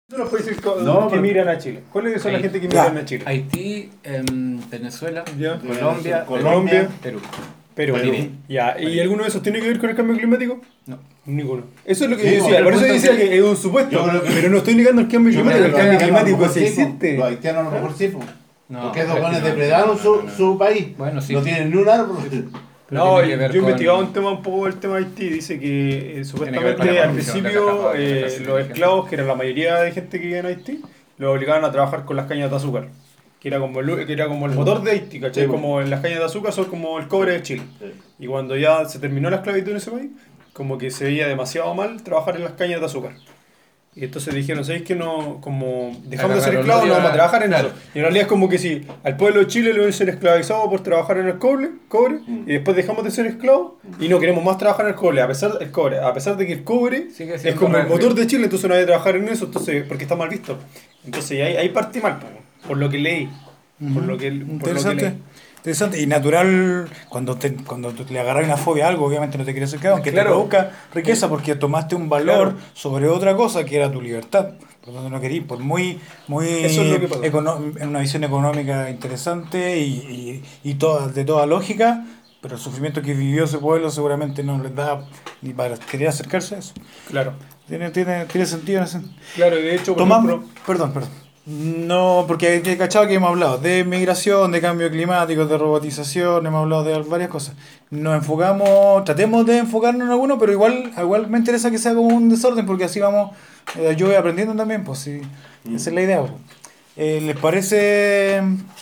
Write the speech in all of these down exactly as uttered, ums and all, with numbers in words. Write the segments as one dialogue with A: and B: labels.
A: de los países que,
B: No,
A: que
B: pero-
A: migran a Chile. ¿Cuáles son la
C: Ahí-
A: gente que
D: Ya.
A: migran a Chile?
C: Haití, em, Venezuela,
A: Ya.
C: Colombia,
A: Colombia,
C: Perú.
A: Perú.
B: Perú.
A: Ya. ¿Y
C: Bolivia.
A: alguno de esos tiene que ver con el cambio climático?
C: No.
A: Ninguno. Eso es lo que
B: Sí,
A: yo decía.
B: porque
A: Por eso
B: el
A: decía
B: punto
A: que es un supuesto.
B: Yo creo que-
A: Pero no estoy negando el cambio
B: Yo
A: climático.
B: creo
A: El
B: que
A: cambio
B: los haitianos a lo
A: climático
B: mejor
A: sí
B: sí, po.
A: existe.
B: Los haitianos a lo mejor sí, po.
C: No,
B: Porque esos
C: pero
B: buenos
C: es que no,
B: depredaron
C: no,
B: su,
C: no, no.
B: su país.
C: Bueno, sí.
B: No tienen ni un árbol.
C: Pero
A: No,
C: tiene que
A: yo
C: ver
A: he
C: con-
A: investigado un tema un poco el tema de Haití. Dice que eh,
C: que ver
A: supuestamente
C: con la
A: al
C: condición de
A: principio
C: cacao, de
A: eh,
C: cacao
A: los
C: inteligente.
A: esclavos, que era la mayoría de gente que vivía en Haití, los obligaban a trabajar con las cañas de azúcar. Que era como el, que era como el motor de Haití, ¿cachai?
B: Sí,
A: Como las cañas de azúcar son como el cobre de Chile. Y cuando ya se terminó la esclavitud en ese país, como que se veía demasiado mal trabajar en las cañas de azúcar. Y entonces dijeron, ¿sabéis que no? Como dejamos de ser
C: Agarraron
A: esclavos, no
C: ya-
A: vamos a trabajar en
C: claro.
A: eso. Y en realidad es como que si al pueblo de Chile lo hubiesen esclavizado por trabajar en el cobre, cobre y después dejamos de ser esclavos y no queremos más trabajar en el cobre, a pesar, el cobre, a pesar de que el cobre
C: Sigue
A: es
C: siendo
A: como el
C: real.
A: motor de Chile, entonces no hay que trabajar en eso, entonces porque está mal visto. Entonces ahí, ahí partí mal, po, por lo que leí. Por lo que, por lo que
D: Interesante.
A: leí.
D: Interesante y natural cuando te, cuando tú le agarras una fobia a algo, obviamente no te quieres escapar, aunque
A: Claro.
D: te produzca riqueza porque tomaste un valor
A: Claro.
D: sobre otra cosa que era tu libertad. Por lo tanto no querías, por muy, muy
A: Eso es lo que pasa.
D: econo- en una visión económica interesante y, y, y toda, de toda lógica, pero el sufrimiento que vivió ese pueblo seguramente no les da ni para querer acercarse a eso.
A: Claro.
D: Tiene, tiene, tiene sentido en ese.
A: Claro, y de hecho, por
D: Tomamos,
A: ejemplo,
D: perdón, perdón. No, porque he cachado que hemos hablado de migración, de cambio climático, de robotización, hemos hablado de varias cosas. Nos enfocamos, tratemos de enfocarnos en alguno, pero igual, igual me interesa que sea como un desorden, porque así vamos, eh, yo voy aprendiendo también, pues sí, esa es la idea. Pues. Eh, ¿Les parece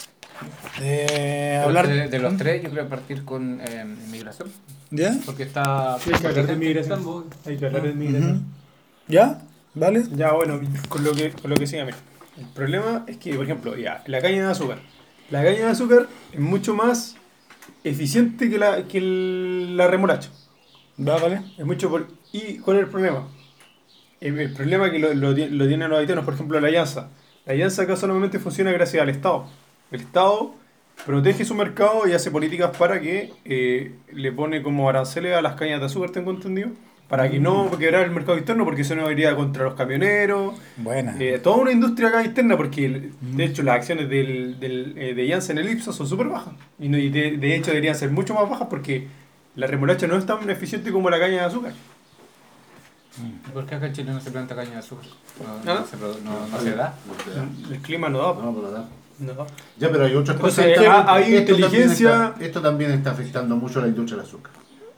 D: eh, hablar
C: De, de los tres, yo creo partir con eh, inmigración.
D: ¿Ya?
C: Porque está.
A: hay que hablar de migración. Hay que hablar de migración.
D: Ujú. ¿Ya? ¿Vale?
A: Ya, bueno, con lo que, con lo que siga, mira. El problema es que, por ejemplo, ya, la caña de azúcar. La caña de azúcar es mucho más eficiente que la, que el- la remolacha.
D: ¿Va, vale?
A: Es mucho por... ¿Y cuál es el problema? El, el problema que lo, lo, ti- lo tienen los haitianos, por ejemplo, la alianza. La alianza acá solamente funciona gracias al Estado. El Estado protege su mercado y hace políticas para que eh, le pone como aranceles a las cañas de azúcar, tengo entendido. Para que no quebrar el mercado interno, porque eso no iría contra los camioneros.
D: Buena.
A: Eh, toda una industria acá interna, porque el- de hecho las acciones del, del, eh, de Janssen en el Ipsos son súper bajas. Y, no- y de, de hecho deberían ser mucho más bajas porque la remolacha no es tan eficiente como la caña de azúcar.
C: ¿Por qué acá en Chile no se planta caña de azúcar? No,
A: ¿Ah?
C: no se, produ- no, no se da.
A: El clima no da.
B: No, pero da.
A: No da.
B: Ya, pero hay otras
A: Entonces,
B: cosas.
A: eh,
B: Esto
A: hay
B: también
A: inteligencia-
B: está- Esto también está afectando mucho a la industria del azúcar.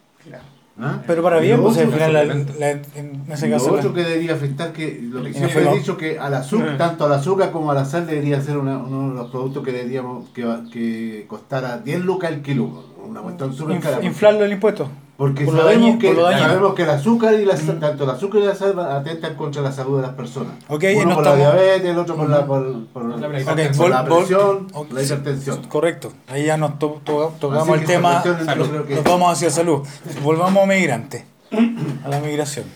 B: ¿Ah?
D: Pero para
B: Y
D: bien,
B: lo
D: pues al
B: otro-
D: final la-
C: suplemento.
D: la- en ese
B: Lo
D: caso... la-
B: otro que debería afectar, que lo que
D: Y
B: siempre
D: fue
B: he
D: lo-
B: dicho, que al azúcar,
A: Ah.
B: tanto al azúcar como a la sal debería ser una- uno de los productos que deberíamos que, que costara diez lucas el kilo. Una cuestión súper
D: inf-
B: cara.
D: inflarlo el impuesto.
B: Porque
D: por lo
B: sabemos,
D: dañi-
B: que,
D: por lo dañino.
B: sabemos que el azúcar y la sal, tanto el azúcar y la sal atentan contra la salud de las personas.
D: Ok,
B: Uno
D: no
B: por
D: estamos-
B: la diabetes, el otro por la, por, por-
C: La
B: por
C: hipertensión.
B: la
D: vol- vol-
B: presión,
D: ok,
B: la hipertensión.
D: Correcto. Ahí ya nos to- to- tocamos
B: Así
D: el
B: que esa
D: tema,
B: cuestión yo
D: nos,
B: creo que-
D: nos vamos hacia salud. Volvamos a migrantes, a la migración.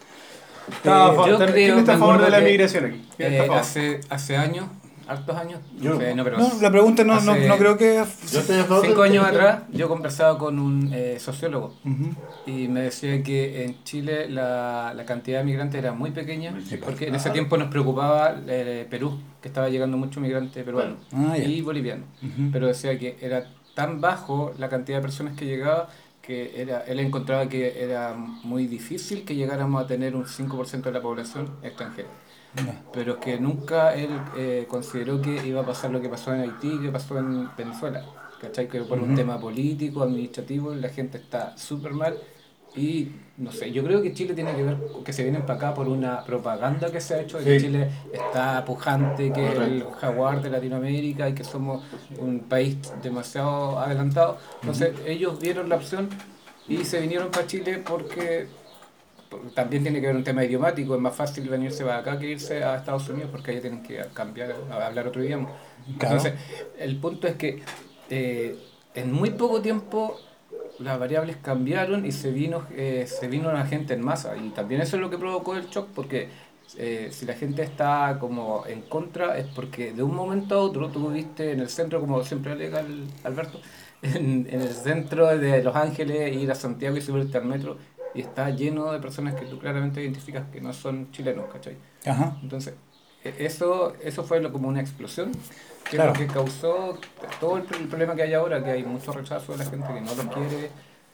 A: Está a
D: Eh,
A: favor-
C: yo
A: está-
C: creo-
A: ¿Quién está a
C: me
A: favor de
C: acuerdo
A: la
C: que,
A: migración aquí? ¿Quién está a
C: Eh,
A: favor?
C: hace, hace años, hartos años,
B: Yo-
C: no sé, no, pero
D: No, la pregunta no, no,
C: hace
D: no creo que...
B: Yo estoy a favor
C: cinco
B: del-
C: años atrás yo conversaba con un eh, sociólogo
D: Ujú.
C: y me decía que en Chile la, la cantidad de migrantes era muy pequeña porque en ese tiempo nos preocupaba eh, Perú, que estaba llegando mucho migrante peruano
D: Ah, ya.
C: y boliviano,
D: Ujú.
C: pero decía que era tan bajo la cantidad de personas que llegaba que era, él encontraba que era muy difícil que llegáramos a tener un cinco por ciento de la población extranjera.
D: Ya.
C: Pero que nunca él eh, consideró que iba a pasar lo que pasó en Haití, que pasó en Venezuela. ¿Cachai? Que por un
D: Ujú.
C: tema político, administrativo, la gente está súper mal. Y no sé, yo creo que Chile tiene que ver que se vienen para acá por una propaganda que se ha hecho de que
B: Sí.
C: Chile está pujante, que es el
B: Correcto.
C: jaguar de Latinoamérica y que somos un país demasiado adelantado. Entonces ellos vieron la opción y se vinieron para Chile porque porque también tiene que ver un tema idiomático, es más fácil venirse para acá que irse a Estados Unidos porque allá tienen que cambiar, a hablar otro idioma.
D: Claro.
C: Entonces, el punto es que eh, en muy poco tiempo las variables cambiaron y se vino eh, se vino la gente en masa y también eso es lo que provocó el shock porque eh, si la gente está como en contra es porque de un momento a otro tú viste en el centro, como siempre alega el Alberto, en, en el centro de Los Ángeles, ir a Santiago y subirte al metro y está lleno de personas que tú claramente identificas que no son chilenos, ¿cachai?
D: Ajá.
C: Entonces, e- eso, eso fue lo- como una explosión, que
D: Claro.
C: es lo que causó todo el, el problema que hay ahora, que hay mucho rechazo de la gente que no lo quiere.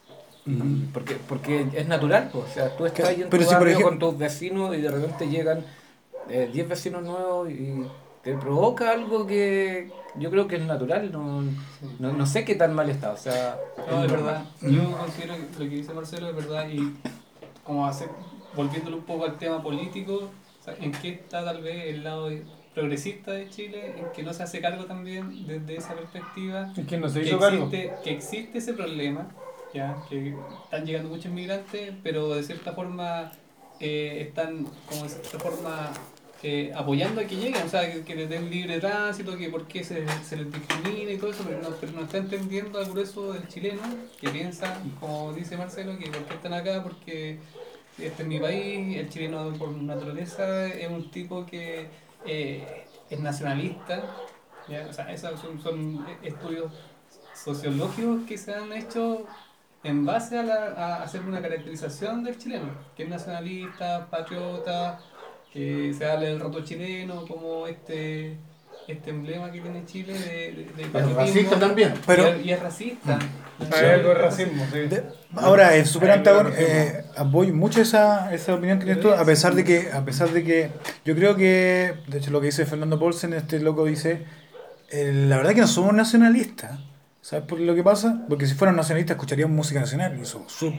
C: Y porque, porque es natural, pues, o sea, tú estás ahí en
D: Pero
C: tu
D: si, por
C: barrio
D: ejemplo-
C: con tus vecinos y de repente llegan eh, diez vecinos nuevos y te provoca algo que yo creo que es natural, no, no, no sé qué tan mal está, o sea,
E: No, es
C: normal.
E: verdad. Yo considero que lo que dice Marcelo es verdad y como hacer, volviéndolo un poco al tema político, o sea, ¿en qué está tal vez el lado progresista de Chile? En que no se hace cargo también desde esa perspectiva.
A: Es que no se
E: Que
A: hizo cargo.
E: existe, que existe ese problema, ya que están llegando muchos migrantes, pero de cierta forma eh, están como de cierta forma eh, apoyando a que lleguen, o sea, que, que les den libre tránsito, que por qué se, se les discrimina y todo eso, pero no, pero no está entendiendo al grueso del chileno que piensa, como dice Marcelo, que por qué están acá, porque este es mi país, el chileno por naturaleza es un tipo que eh, es nacionalista, ¿ya? O sea, esos son, son estudios sociológicos que se han hecho en base a, la, a hacer una caracterización del chileno, que es nacionalista, patriota, que se habla del roto chileno como este, este emblema que tiene Chile de, de, de
B: Es
E: patriotismo.
B: racista también.
D: Pero-
E: y, es, y es racista.
A: Hay algo de racismo, sí.
D: De- ahora, es súper
A: Hay algo de
D: antagónico.
A: racismo.
D: Eh, apoyo mucho esa, esa opinión que tienes tú, a pesar de que, a pesar de que yo creo que, de hecho, lo que dice Fernando Paulsen, este loco dice, eh, la verdad que no somos nacionalistas. ¿Sabes por lo que pasa? Porque si fueran nacionalistas escucharían música nacional y eso sub-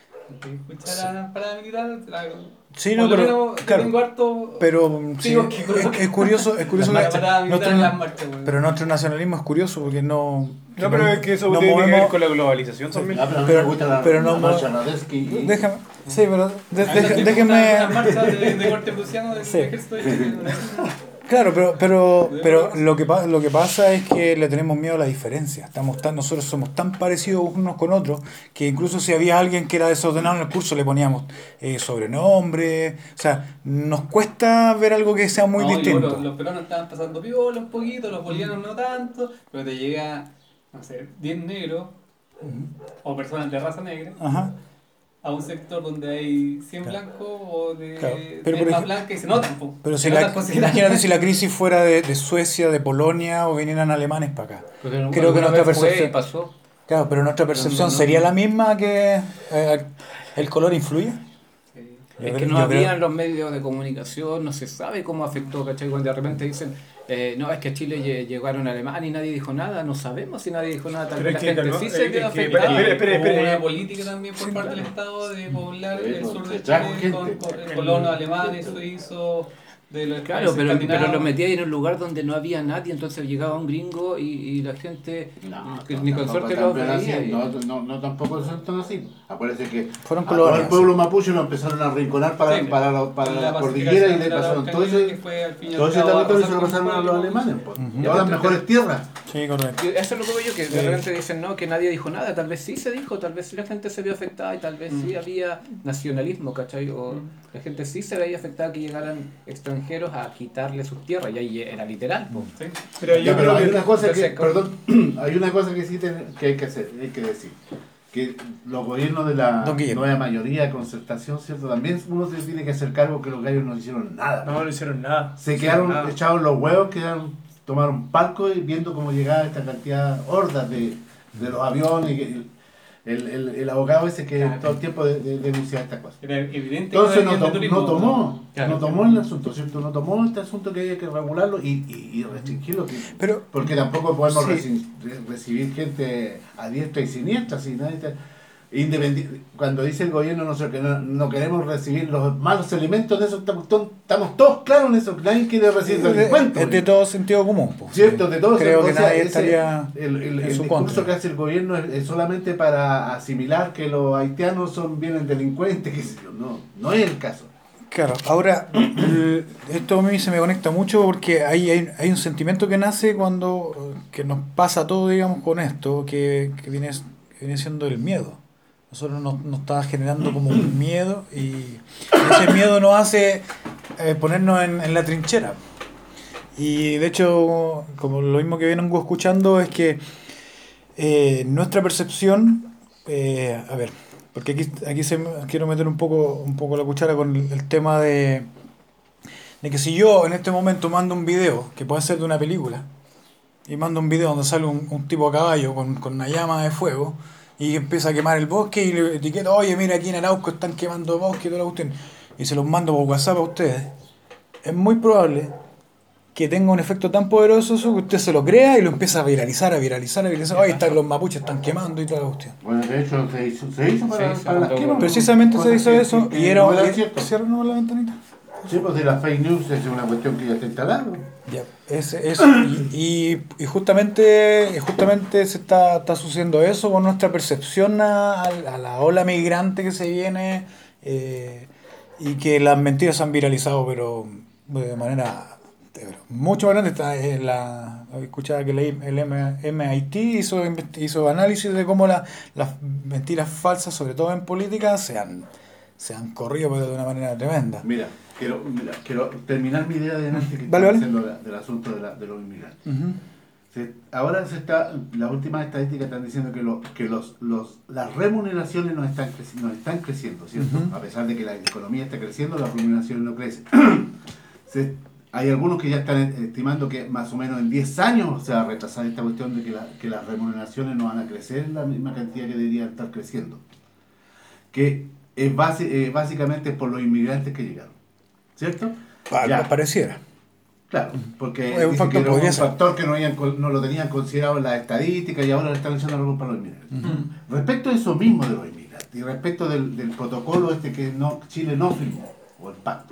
E: Escuchar a paramilitar, la,
D: Sí, no,
E: por lo
D: pero-
E: menos
D: claro.
E: tengo harto.
D: Pero mm, sí,
E: Digo que-
D: es, es curioso, es curioso
E: Las
D: que
E: marchas,
D: nuestro,
E: en las marchas, güey.
D: pero nuestro nacionalismo es curioso porque no.
A: No, pero es que eso
D: no
A: tiene que ver
D: movemos-
A: con la globalización también.
B: Ah, pero a mí
D: Pero-
B: me gusta la,
D: pero no
B: la
D: mo-
B: marcha Radetzky y-
D: Déjame, sí, pero de-
E: Ah,
D: deje-
E: no, tengo
D: déjenme.
E: Una, una marcha de, de corte prusiano del
D: Sí.
E: ejército de Chile.
D: Claro, pero, pero, pero lo, que, pa- lo que pasa es que le tenemos miedo a la diferencia. Estamos tan, nosotros somos tan parecidos unos con otros que incluso si había alguien que era desordenado en el curso le poníamos eh, sobrenombre. O sea, nos cuesta ver algo que sea muy
E: No, y luego
D: distinto.
E: Los, los peruanos estaban pasando piola un poquito, los bolivianos no tanto, pero te llega, no sé, diez negros o personas de raza negra
D: Ajá.
E: a un sector donde hay cien
D: Claro.
E: blancos o de,
D: Claro.
E: de
D: Pero por
E: más
D: ej-
E: blanca y se notan. po.
D: Pero
E: Se
D: si
E: notan
D: la,
E: considerables.
D: imagínate si la crisis fuera de, de Suecia, de Polonia o vinieran alemanes para acá.
C: Porque
D: Creo que
C: alguna
D: nuestra
C: vez fue y
D: percepción,
C: pasó.
D: claro, pero nuestra percepción
C: no, no.
D: sería la misma que eh, el color influye.
E: Sí.
D: Yo
C: Es
D: creo-
C: que no
D: yo creo-
C: habían los medios de comunicación, no se sabe cómo afectó, ¿cachai? Cuando de repente dicen, eh, no, es que a Chile lle- llegaron a Alemania y nadie dijo nada, no sabemos si nadie dijo nada, tal
A: Pero
C: vez
A: es
C: la
A: que
C: gente
A: no,
C: sí
A: es
C: se
A: que-
C: quedó
A: es que-
C: afectada.
A: espera, espera, espera,
E: Hubo una
A: espera.
E: política también por parte del Estado de poblar
B: Sí,
E: el sur
B: se
E: de
B: trajo
E: Chile
B: gente.
E: con, con colonos alemanes, suizos, de los
C: Claro,
E: países
C: pero, pero
E: escandinavos.
C: lo metía ahí en un lugar donde no había nadie, entonces llegaba un gringo y, y la gente,
B: No,
C: que
B: no,
C: ni con
B: tampoco
C: suerte los
B: tan
C: veía.
B: así,
C: y-
B: no, no, no tampoco son tan así. Acuérdense que
D: Fueron
B: a todo el
D: colonias.
B: pueblo mapuche lo empezaron a rinconar para,
E: Sí,
B: para, la- para
E: la
B: la
E: pacificación
B: cordillera y
E: de
B: le
E: la
B: pasaron todo
E: Araucanía,
B: ese,
E: que fue, al fin y al
B: todo ese
E: cabo,
B: territorio se lo
E: arrasar
B: pasaron a
E: con
B: los
E: el
B: alemanes. Pues.
E: Ujú.
B: Y ahora mejores tierras.
D: Sí, correcto.
C: Yo- Eso es lo que veo yo, que
D: Sí.
C: de repente dicen no, que nadie dijo nada, tal vez sí se dijo, tal vez sí la gente se vio afectada y tal vez sí había nacionalismo, ¿cachai? O
E: Mm.
C: la gente sí se veía afectada que llegaran extranjeros a quitarle sus tierras, y ahí era literal. po.
E: Sí.
A: Pero
B: Ya,
A: yo
B: pero
A: creo
B: hay
A: que
B: una cosa que,
C: entonces,
B: perdón, hay una cosa que sí ten- que hay que hacer, hay que decir, que los gobiernos de la
D: Don Guillermo.
B: nueva mayoría de concertación, ¿cierto? También uno se tiene que hacer cargo que los gallos no hicieron nada.
A: no, no hicieron nada.
B: Se
A: No hicieron
B: quedaron
A: nada.
B: echados los huevos, quedaron, tomaron palco y viendo cómo llegaba esta cantidad, hordas de, de los aviones. Y el, el, el, el abogado ese que
E: Claro.
B: todo el tiempo de, de- denunciaba estas cosas.
E: Era evidente
B: Entonces
E: que
B: no,
E: había
B: to-
E: turismo,
B: no tomó,
C: Claro.
B: no tomó el asunto, ¿cierto? No tomó este asunto que había que regularlo y, y, y restringirlo. que-
D: Pero
B: porque tampoco podemos
D: Sí.
B: reci- re- recibir gente a diestra y siniestra. Si nadie te- independi- cuando dice el gobierno nosotros que no, no queremos recibir los malos elementos de eso, estamos, estamos todos claros en eso. Nadie quiere recibir
D: es de,
B: delincuentes.
D: es de todo sentido común. pues.
B: Cierto, de todo
D: Creo
B: eso.
D: que
B: O sea,
D: nadie
B: ese-
D: estaría
B: el, el,
D: en
B: el
D: su
B: discurso
D: contra.
B: que hace el gobierno es, es solamente para asimilar que los haitianos son vienen delincuentes, qué sé yo. No, no es el caso.
D: Claro, ahora, el- esto a mí se me conecta mucho porque hay, hay, hay un sentimiento que nace cuando, eh, que nos pasa todo, digamos, con esto, que, que, viene, que viene siendo el miedo. Nosotros nos, nos está generando como un miedo y ese miedo nos hace eh, ponernos en, en la trinchera. Y de hecho, como lo mismo que vengo escuchando, es que eh, nuestra percepción, eh, a ver, porque aquí, aquí se, me- quiero meter un poco, un poco la cuchara con el, el tema de, de que si yo en este momento mando un video, que puede ser de una película, y mando un video donde sale un, un tipo a caballo con, con una llama de fuego, y empieza a quemar el bosque, y le etiqueto, oye, mira, aquí en Arauco están quemando bosque y toda la cuestión, y se los mando por WhatsApp a ustedes, es muy probable que tenga un efecto tan poderoso eso que usted se lo crea y lo empieza a viralizar, a viralizar, a viralizar. Oye, están los mapuches están quemando y toda la cuestión.
B: Bueno, de hecho se hizo, se hizo para,
C: Se hizo
B: para las
C: cuando-
B: quemas.
D: Precisamente se
B: Cosas
D: hizo
B: que-
D: eso
B: que-
D: y
B: que
D: era...
B: no era
D: y-
B: cierto.
D: ¿Cierran la ventanita?
B: Sí, pues de las fake news es una cuestión que ya está instalada.
D: Ya, es, es, y, y, y justamente, y justamente se está, está sucediendo eso con nuestra percepción a, a la ola migrante que se viene eh, y que las mentiras se han viralizado, pero de manera pero mucho más grande. Está, eh, la, escuchaba que leí, el M I T hizo, investi- hizo análisis de cómo la, las mentiras falsas, sobre todo en política, se han, se han corrido pero de una manera tremenda.
B: Mira, quiero, mira, quiero terminar mi idea de antes que
D: Vale,
B: estaba
D: vale.
B: diciendo la- del asunto de, la, de los inmigrantes.
D: Ujú.
B: Se- ahora se está, las últimas estadísticas están diciendo que, lo, que los, los, las remuneraciones no están, creci- no están creciendo, ¿cierto?
D: Ujú.
B: A pesar de que la economía está creciendo, las remuneraciones no crecen. Se- hay algunos que ya están estimando que más o menos en diez años se va a retrasar esta cuestión de que, la- que las remuneraciones no van a crecer en la misma cantidad que deberían estar creciendo. Que es base, eh, básicamente por los inmigrantes que llegaron, ¿cierto?
D: Pa-
B: Ya.
D: Pareciera.
B: Claro, porque
D: Es un
B: dice
D: factor,
B: que era
D: podría
B: un
D: ser.
B: factor que no, habían col- no lo tenían considerado en las estadísticas y ahora le están echando la culpa a los inmigrantes. Respecto a eso mismo de los inmigrantes y respecto del, del protocolo este que no, Chile no firmó, o el pacto,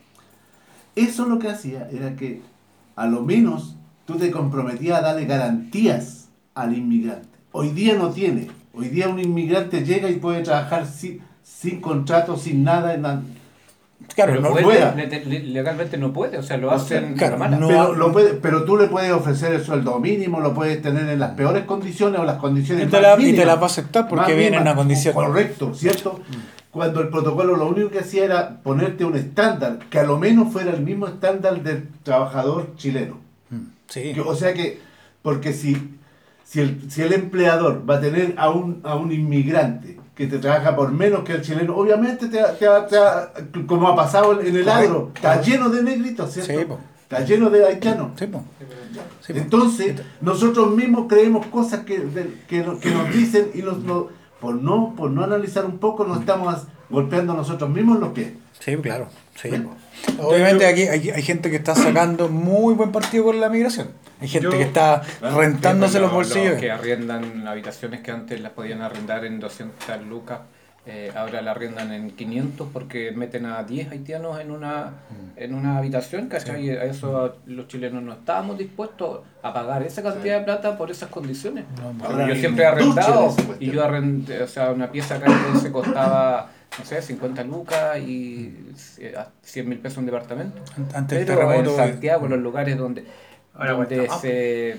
B: eso lo que hacía era que a lo menos tú te comprometías a darle garantías al inmigrante. Hoy día no tiene. Hoy día un inmigrante llega y puede trabajar sin, sin contrato, sin nada, en la-
D: Claro,
C: Pero
D: no,
C: puede,
B: pueda.
C: le- le- legalmente no puede, o sea, lo
B: O sea,
C: hacen
D: claro,
C: a la mala.
D: no-
B: pero, lo puede- pero tú le puedes ofrecer el sueldo mínimo, lo puedes tener en las peores condiciones o las condiciones
D: Y te
B: más
D: la- y te
B: mínimas.
D: la va a aceptar porque
B: Más
D: viene en
B: mínimas.
D: una condición.
B: Correcto, ¿cierto? Cuando el protocolo lo único que hacía era ponerte un estándar, que a lo menos fuera el mismo estándar del trabajador chileno.
D: sí.
B: Que- o sea que, porque si, si, el, si el empleador va a tener a un, a un inmigrante que te trabaja por menos que el chileno, obviamente te, va- te, va- te va- como ha pasado en el agro, está lleno de negritos, ¿cierto?
D: Sí, po.
B: Está lleno de haitianos.
D: Sí, po. Sí, po.
B: Entonces, nosotros mismos creemos cosas que, de- que, no- que nos dicen y nos, no- por, no, por no analizar un poco nos estamos golpeando a nosotros mismos en los pies.
D: Sí, claro. Sí, po. Obviamente aquí hay, hay gente que está sacando muy buen partido con la migración. Hay gente
A: Yo-
D: que está rentándose los
C: Los-
D: bolsillos.
C: los que arriendan habitaciones que antes las podían arrendar en doscientas lucas, eh, ahora la arriendan en quinientos porque meten a diez haitianos en una en una habitación, ¿cachai? Y a eso los chilenos no estábamos dispuestos a pagar esa cantidad de plata por esas condiciones.
D: No,
B: Ahora
C: yo
B: hay
C: siempre he
B: una industria
C: arrendado
B: de esa
C: y
B: cuestión.
C: yo arrendé, o sea, una pieza acá en se costaba, no sé, cincuenta lucas y cien mil pesos un departamento.
D: Antes del
C: Pero en
D: terremoto.
C: Santiago, los lugares donde,
A: Ahora
C: donde
A: cuesta más.
C: se,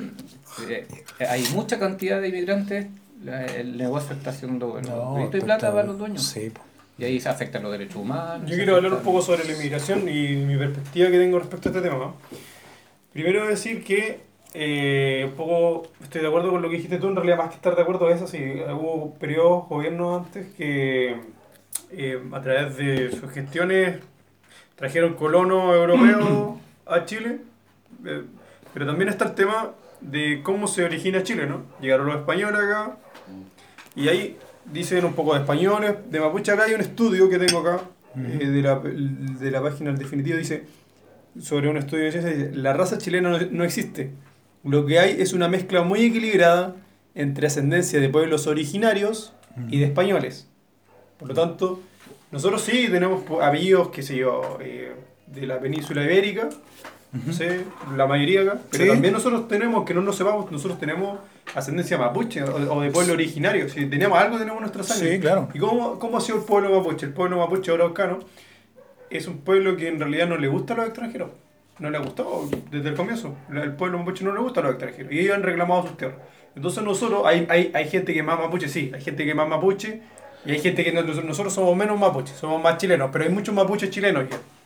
C: se- hay mucha cantidad de inmigrantes, la- el negocio está haciendo bueno,
D: No,
C: grito y
D: está-
C: plata
D: está-
C: para los dueños.
D: Sí, po.
C: Y ahí se afectan los derechos humanos.
A: Yo
C: se
A: quiero hablar un
C: afectan-
A: poco sobre la inmigración y mi perspectiva que tengo respecto a este tema. Primero decir que eh, un poco estoy de acuerdo con lo que dijiste tú, en realidad más que estar de acuerdo es así. Hubo periodos, gobiernos antes que eh, a través de sus gestiones trajeron colonos europeos a Chile, eh, pero también está el tema de cómo se origina Chile, ¿no? Llegaron los españoles acá y ahí dicen un poco de españoles, de mapuche. Acá hay un estudio que tengo acá, eh, de, la, de la página El Definitivo, dice, sobre un estudio de ciencia, dice, la raza chilena no, no existe. Lo que hay es una mezcla muy equilibrada entre ascendencia de pueblos originarios y de españoles. Por lo tanto, nosotros sí tenemos po- apellidos, qué sé yo, eh, de la península ibérica, no sé, la mayoría acá, pero
D: Sí.
A: también nosotros tenemos, que no nos sepamos, nosotros tenemos ascendencia mapuche o, o de pueblo originario. Si tenemos algo, tenemos nuestra sangre.
D: Sí, claro.
A: ¿Y cómo, cómo ha sido el pueblo mapuche? El pueblo mapuche araucano es un pueblo que en realidad no le gusta a los extranjeros. No le ha gustado desde el comienzo. El pueblo mapuche no le gusta a los extranjeros. Y ellos han reclamado sus tierras. Entonces nosotros, hay, hay, hay gente que más mapuche, sí, hay gente que más mapuche, y hay gente que no- nosotros somos menos mapuches, somos más chilenos, pero hay muchos mapuches chilenos ya.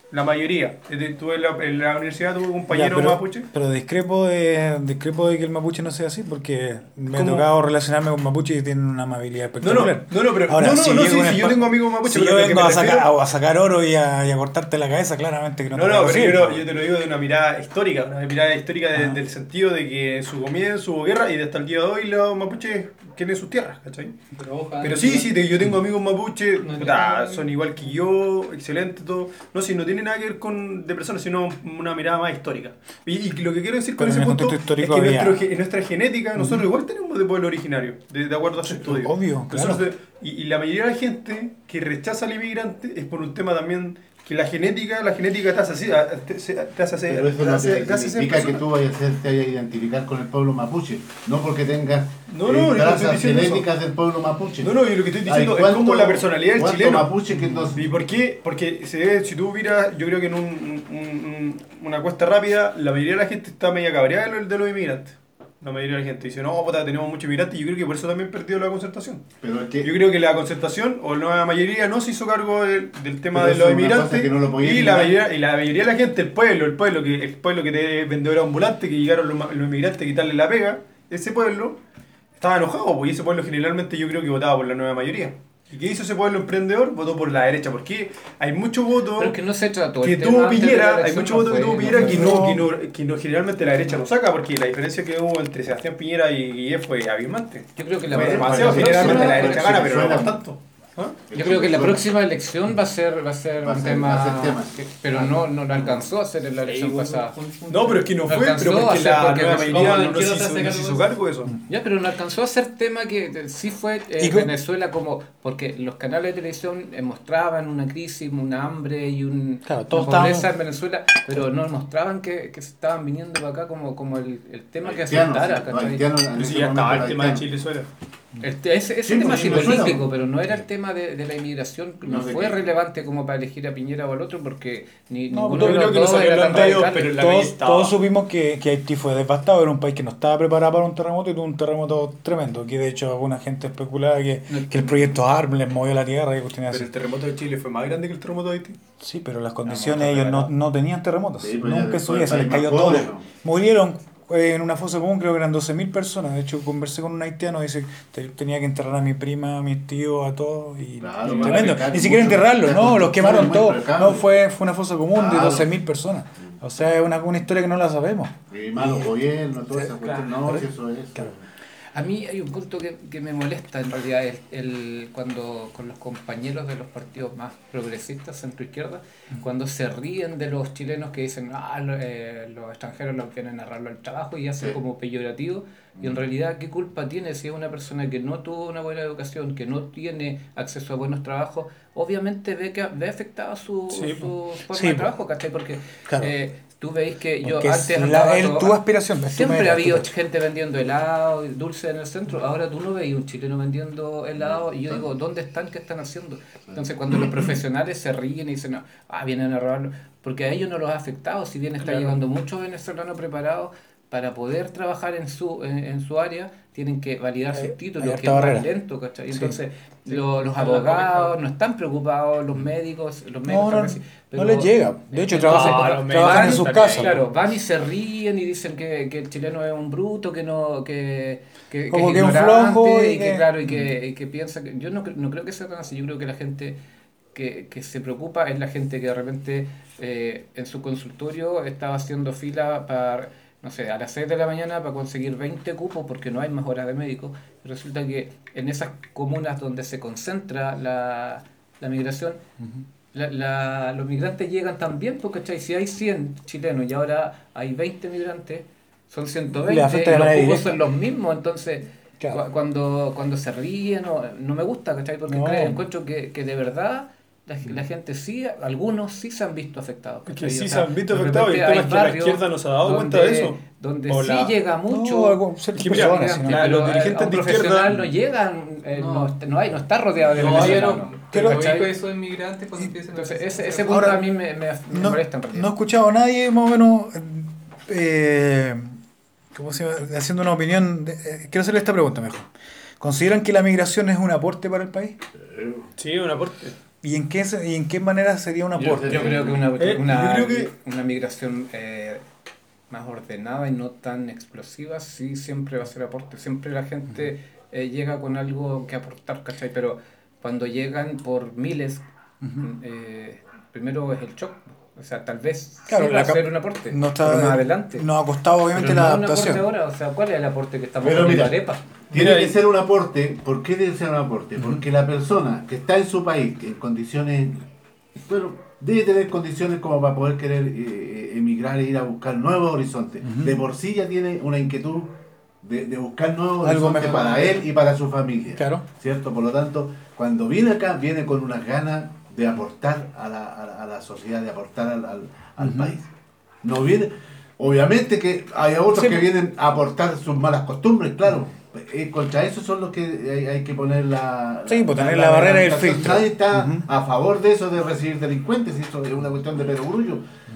A: La mayoría. Desde- Tuve en la, en la universidad tuve un
D: Ya,
A: compañero
D: pero,
A: mapuche.
D: pero discrepo de discrepo de que el mapuche no sea así, porque me ha
A: ¿Cómo?
D: tocado relacionarme con mapuche y tienen una amabilidad
A: No, no,
D: espectacular.
A: no, no, pero
D: Ahora,
A: no, no,
D: si
A: no,
D: llego
A: sí,
D: a un
A: sí, yo
D: espa-
A: tengo amigos mapuche,
D: si
A: pero
D: yo
A: lo que
D: vengo
A: me
D: a sacar,
A: refiero-
D: a, a sacar oro y a, y a cortarte la cabeza, claramente que no,
A: No,
D: te
A: no,
D: voy a
A: pero
D: recibir,
A: yo,
D: po.
A: no- yo te lo digo de una mirada histórica, una mirada histórica de-
D: Ajá.
A: del sentido de que en su comienzo hubo guerra y hasta el día de hoy los mapuches tienen sus tierras, ¿cachai?
E: Pero, ojalá,
A: Pero sí, sí, te- yo tengo amigos mapuches,
E: No,
A: puta,
E: no.
A: son igual que yo, excelente todo. No, sí, no tiene nada que ver con de personas, sino una mirada más histórica. Y, y lo que quiero decir con
D: Pero
A: ese
D: en el
A: punto
D: contexto
A: es que
D: histórico había-
A: nuestro ge- en nuestra genética, nosotros igual tenemos de pueblo originario, de, de acuerdo a ese estudio.
D: obvio,
A: Nosotros
D: claro.
A: de- y, y la mayoría de la gente que rechaza al inmigrante es por un tema también que la genética, la genética te hace así, te, se- te hace hacer,
B: Pero eso
A: te
B: no
A: hace-
B: te
A: te hace ser
B: significa que
A: persona.
B: tú vayas a, ser- te vayas a identificar con el pueblo mapuche. No porque tengas
A: No,
B: eh,
A: no, yo no estoy
B: trazas
A: diciendo eso.
B: genéticas del pueblo mapuche.
A: No, no, yo lo que estoy
B: Hay
A: diciendo es
B: cuánto-
A: como la personalidad del
B: cuánto
A: chileno.
B: mapuche que nos-
A: ¿Y por qué? Porque se ve, si tú miras, yo creo que en un, un- un- una cuesta rápida, la mayoría de la gente está media cabreada de los, de los inmigrantes. La mayoría de la gente dice, no, puta, tenemos muchos inmigrantes, y yo creo que por eso también perdió la concertación.
B: Pero es que
A: Yo creo que la concertación, o la mayoría, no se hizo cargo del, del tema
B: Pero
A: de
B: eso
A: los
B: es una
A: inmigrantes.
B: cosa que no lo podía
A: y, la
B: eliminar.
A: mayoría, y la mayoría de la gente, el pueblo, el pueblo que el pueblo que te vendedor ambulante, que llegaron los, ma- los inmigrantes a quitarle la pega, ese pueblo estaba enojado, porque ese pueblo generalmente yo creo que votaba por la nueva mayoría. ¿Y qué hizo ese pueblo emprendedor? Votó por la derecha, porque hay muchos votos
C: Pero es que no se trató.
A: que
C: el tema
A: tuvo
C: antes de la
A: Piñera, hay
C: elección
A: muchos
C: no
A: votos que
C: fue-
A: tuvo
C: no
A: Piñera
C: fue-
A: que no, que, no, que no generalmente la derecha no saca, porque la diferencia que hubo entre Sebastián Piñera y Guille fue abismante.
C: Yo creo que la,
A: Fue
C: la
A: demasiado,
B: próxima-
A: generalmente la derecha
B: próxima-
A: gana, pero no
B: suena-
A: por tanto. ¿Ah?
C: Yo creo que la próxima elección va a ser va a ser
B: Va a
C: un
B: ser-
C: tema,
B: va a ser tema.
C: que- pero no no lo alcanzó a hacer en la elección pasada.
A: No, pero es que no
C: No
A: fue,
C: alcanzó
A: pero
C: a
A: porque
C: hacer
A: la
C: porque
A: nueva
C: no-
A: mayoría
E: no
A: no
E: quiero
A: se hizo,
E: hacerse
A: no se hizo
E: cargo de
A: cargo de eso.
C: Ya, pero no alcanzó a ser tema que sí fue eh,
D: ¿Y cómo?
C: Venezuela como porque los canales de televisión eh, mostraban una crisis, un hambre y un,
D: Claro,
C: una
D: todos
C: pobreza
D: estábamos-
C: en Venezuela, pero no mostraban que, que se estaban viniendo para acá como, como el, el tema que
B: haitianos,
C: afectara.
B: los
C: ¿cachai?
B: haitianos en
A: Sí,
B: ese
A: ya estaba
B: momento
A: el tema de
B: haitianos.
A: Chile-Suela.
C: Este, ese ese
B: Sí,
C: tema
B: pues,
C: sí
B: sí, me suena.
C: político, pero no era el tema de, de la inmigración, no,
B: No sé
C: fue
B: qué.
C: relevante como para elegir a Piñera o al otro, porque ni,
D: No,
C: ninguno
D: yo
C: de
D: creo
C: los
A: que no
C: dos
A: salió
C: era
A: en
C: tan
A: los medios,
C: radical.
A: pero la
D: Todos,
A: estaba.
D: todos supimos que, que Haití fue devastado, era un país que no estaba preparado para un terremoto y tuvo un terremoto tremendo, que de hecho alguna gente especulaba que, que el proyecto ARM les movió la tierra y cuestiones
A: Pero
D: así.
A: el terremoto de Chile fue más grande que el terremoto de Haití.
D: Sí, pero las condiciones
A: no,
D: ellos no,
A: claro.
D: no tenían terremotos,
B: Sí, pues ya
D: nunca en su
B: después
D: vida se les
B: país
D: cayó
B: más
D: todo.
B: pobre, ¿no?
D: Murieron eh, en una fosa común, creo que eran doce mil personas. De hecho, conversé con un haitiano, dice que te- tenía que enterrar a mi prima, a mis tíos, a todos. Y
B: Claro,
D: y
B: para
D: tremendo.
B: aplicar
D: Ni siquiera
B: mucho-
D: enterrarlos, no, los
B: mucho-
D: quemaron
B: muy
D: todos.
B: precaro.
D: No, fue, fue una fosa común de
B: Claro.
D: doce mil personas. O sea, es una, una historia que no la sabemos.
B: Y malos gobiernos, toda esa
C: Claro.
B: cuestión. No, si eso es.
D: Claro.
C: A mí hay un punto que, que me molesta en realidad, el, el- cuando con los compañeros de los partidos más progresistas, centro-izquierda, cuando se ríen de los chilenos que dicen, ah, lo- eh, los extranjeros los vienen a narrarlo el trabajo y hacen
B: Sí.
C: como peyorativo, y en realidad, ¿qué culpa tiene si es una persona que no tuvo una buena educación, que no tiene acceso a buenos trabajos? Obviamente ve que ve afectada su,
A: Sí,
C: su forma
D: Sí,
C: de
D: po.
C: trabajo, ¿cachai? Porque
D: Claro.
C: eh, tú veis que yo
D: Porque
C: antes
D: es
C: andaba
D: la, el-
C: todo-
D: tu aspiración. es tu
C: Siempre
D: meta,
C: ha habido
D: tu-
C: gente vendiendo helado y dulce en el centro. Ahora tú no veis un chileno vendiendo helado y yo digo, ¿dónde están? ¿Qué están haciendo? Entonces cuando los profesionales se ríen y dicen, ah, vienen a robarlo, porque a ellos no los ha afectado, si bien está
A: Claro.
C: llegando muchos venezolanos preparados para poder trabajar en su en, en su área, tienen que validar
D: Hay-
C: sus títulos,
D: hay
C: que
D: harta
C: es más
D: barrera.
C: lento, ¿cachai?
D: Sí.
C: Entonces
A: Sí.
C: lo- los
E: Está la
C: abogados
E: correcta.
C: no están preocupados, los médicos, los médicos
D: No, no,
C: también sí,
D: no
C: pero-
D: les llega. De hecho,
C: Entonces,
D: trabajan,
A: Ah, los
D: trabajan en
C: médicos
D: sus
A: también,
D: casas.
C: Claro, van y se ríen y dicen que, que el chileno es un bruto, que no, que, que,
D: Como
C: es
D: que es un
C: ignorante
D: flojo y
C: y que,
D: que-
C: claro, y que, y que piensa que. Yo no, cre- no creo que sea tan así, yo creo que la gente que, que se preocupa es la gente que de repente eh, en su consultorio estaba haciendo fila para, no sé, a las seis de la mañana para conseguir veinte cupos porque no hay más horas de médico. Y resulta que en esas comunas donde se concentra la, la migración, la, la- los migrantes llegan también, porque ¿cachai? Si hay cien chilenos y ahora hay veinte migrantes, son ciento
D: Le
C: veinte
D: afecta
C: y
D: de
C: los
D: manera
C: cupos
D: directa.
C: son los mismos, entonces
D: Claro.
C: cu- cuando, cuando se ríen no, no me gusta, ¿cachai? Porque
D: No.
C: creo, encuentro que, que de verdad la, la gente sí, algunos sí se han visto afectados.
A: Es
C: ¿cachai?
A: que sí
C: O
A: se
C: sea,
A: han visto
C: de
A: afectados y el
C: repente
A: tema
C: hay
A: es que la
C: barrios
A: izquierda no se ha dado cuenta
C: donde-
A: de eso.
C: Donde
A: O
C: sí
A: la-
C: llega
D: No,
C: mucho.
D: algo- ciertas
A: que mira,
D: personas,
C: Migrantes,
D: sí, ¿no?
A: la- los
C: pero, eh,
A: dirigentes
C: a un
A: de
C: profesional
A: izquierda-
C: no llegan, eh, no.
E: No.
C: No, hay, no está rodeado de
E: No,
C: venezolanos.
E: pero,
D: pero-
E: pero
C: ¿cachai?
E: ubico eso de inmigrantes cuando empiezan a
C: Entonces,
E: hacer-
C: ese, ese punto
D: Ahora,
C: a mí me, me, me
D: No,
C: molesta en realidad.
D: no he escuchado a nadie más o menos eh, ¿cómo se llama? Haciendo una opinión. de- eh, quiero hacerle esta pregunta mejor. ¿Consideran que la migración es un aporte para el país?
A: Sí, un aporte.
D: ¿Y en qué, se- y en qué manera sería un
B: Yo-
D: aporte?
C: Yo creo que una,
A: Eh,
C: una,
A: yo creo que-
C: una migración eh, más ordenada y no tan explosiva sí siempre va a ser aporte. Siempre la gente eh, llega con algo que aportar, ¿cachai? Pero cuando llegan por miles,
D: Ujú.
C: eh, primero es el shock. O sea, tal vez
D: Claro,
C: sí va
D: la
C: a
D: cap-
C: ser un aporte,
D: no está-
C: pero más adelante.
D: Nos ha costado obviamente
C: Pero
D: la
C: no un aporte
D: adaptación.
C: ahora, o sea, ¿cuál es el aporte que estamos
B: Pero
C: poniendo
B: mira,
C: arepa?
B: Tiene
A: Mira,
B: que
A: y-
B: ser un aporte. ¿Por qué debe ser un aporte? Porque la persona que está en su país en condiciones, bueno, debe tener condiciones como para poder querer eh, emigrar e ir a buscar nuevos horizontes.
D: Ujú.
B: De por sí ya tiene una inquietud de, de buscar nuevos
D: Algo
B: horizontes
D: mejor.
B: para él y para su familia.
D: Claro.
B: ¿Cierto? Por lo tanto, cuando viene acá, viene con unas ganas de aportar a la, a la, a la sociedad, de aportar al, al, al
D: Ujú.
B: país. No viene, obviamente que hay otros
D: Sí.
B: que vienen a aportar sus malas costumbres, claro. Eh, contra eso son los que hay, hay que poner la,
D: Sí, pues tener la barrera y el
B: reglamentación.
D: filtro.
B: Nadie está
D: Ujú.
B: a favor de eso, de recibir delincuentes, y eso es una cuestión de perogrullo.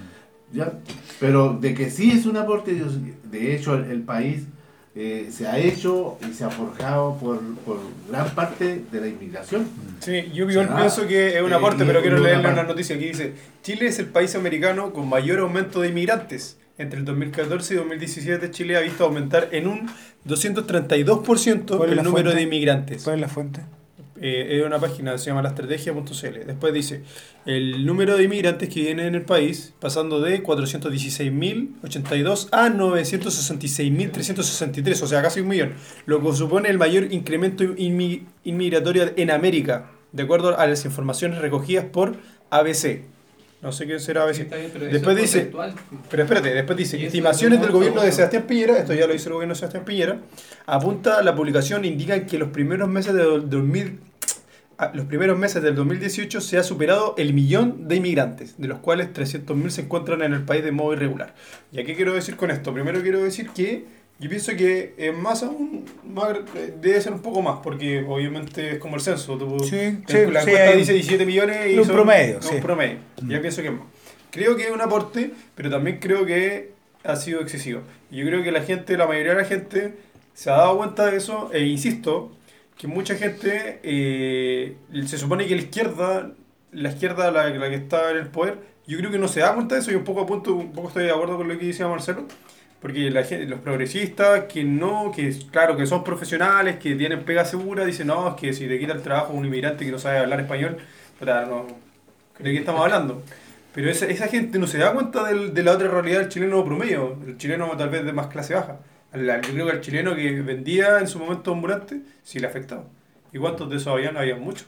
B: ¿Ya? Pero de que sí es un aporte, yo- de hecho el, el país eh, se ha hecho y se ha forjado por, por gran parte de la inmigración.
A: Sí, yo igual
B: Ah,
A: pienso que es un
B: eh,
A: aporte,
B: y-
A: pero
B: y
A: quiero
B: una
A: leerle
B: parte.
A: una noticia que dice: Chile es el país americano con mayor aumento de inmigrantes. Entre el dos mil catorce y dos mil diecisiete, Chile ha visto aumentar en un doscientos treinta y dos por ciento
D: ¿Cuál es
A: el
D: la
A: número
D: fuente?
A: de inmigrantes.
D: ¿Cuál es la fuente?
A: Eh, es una página, se llama la estrategia punto c l. Después dice, el número de inmigrantes que vienen en el país, pasando de cuatrocientos dieciséis mil ochenta y dos a novecientos sesenta y seis mil trescientos sesenta y tres, o sea, casi un millón, lo que supone el mayor incremento inmi- inmigratorio en América, de acuerdo a las informaciones recogidas por A B C. No sé qué será A B
E: Sí,
A: C.
E: está bien, pero eso
A: Después
E: es
A: dice,
E: porcentual.
A: pero espérate, después dice,
E: Y eso
A: estimaciones
E: es
A: del
E: un
A: gobierno de
E: monto.
A: Sebastián Piñera, esto ya lo hizo el gobierno de Sebastián Piñera, apunta a la publicación, indican que los primeros meses de dos mil, a- los primeros meses del dos mil dieciocho se ha superado el millón de inmigrantes, de los cuales trescientos mil se encuentran en el país de modo irregular. ¿Y a qué quiero decir con esto? Primero quiero decir que yo pienso que es más aún, más, eh, debe ser un poco más, porque obviamente es como el censo. Tú,
D: Sí,
A: en-
D: sí,
A: la
D: sí,
A: encuesta
D: hay-
A: dice diecisiete millones y
D: un
A: son
D: promedio,
A: un
D: sí.
A: promedio.
D: Mm.
A: Ya pienso que es más. Creo que es un aporte, pero también creo que ha sido excesivo. Y yo creo que la gente, la mayoría de la gente, se ha dado cuenta de eso, e insisto, que mucha gente, eh, se supone que la izquierda, la izquierda, la, la que está en el poder, yo creo que no se da cuenta de eso, y un poco apunto, un poco estoy de acuerdo con lo que decía Marcelo, porque la gente, los progresistas que no, que claro, que son profesionales, que tienen pega segura, dicen, no, es que si te quita el trabajo un inmigrante que no sabe hablar español, puta, no, ¿de qué estamos hablando? Pero esa, esa gente no se da cuenta del- de la otra realidad del chileno promedio, el chileno tal vez de más clase baja. Al- al- Yo creo que al chileno que vendía en su momento ambulante, sí le afectaba. ¿Y cuántos de esos habían? Había muchos.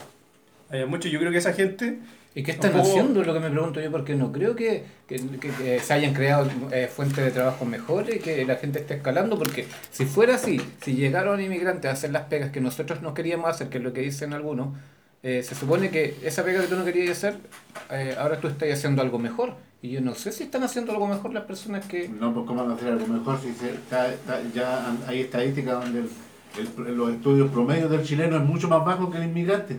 A: Había muchos. Yo creo que esa gente...
C: ¿Y qué están
A: Tampoco-
C: haciendo? Es lo que me pregunto yo, porque no creo que, que, que- que se hayan creado eh, fuentes de trabajo mejores, que la gente esté escalando, porque si fuera así, si llegaron inmigrantes a hacer las pegas que nosotros no queríamos hacer, que es lo que dicen algunos, eh, se supone que esa pega que tú no querías hacer, eh, ahora tú estás haciendo algo mejor. Y yo no sé si están haciendo algo mejor las personas que...
B: No, pues cómo van a hacer algo mejor si se, está, está- ya han- hay estadísticas donde el- el- los estudios promedios del chileno es mucho más bajo que el inmigrante.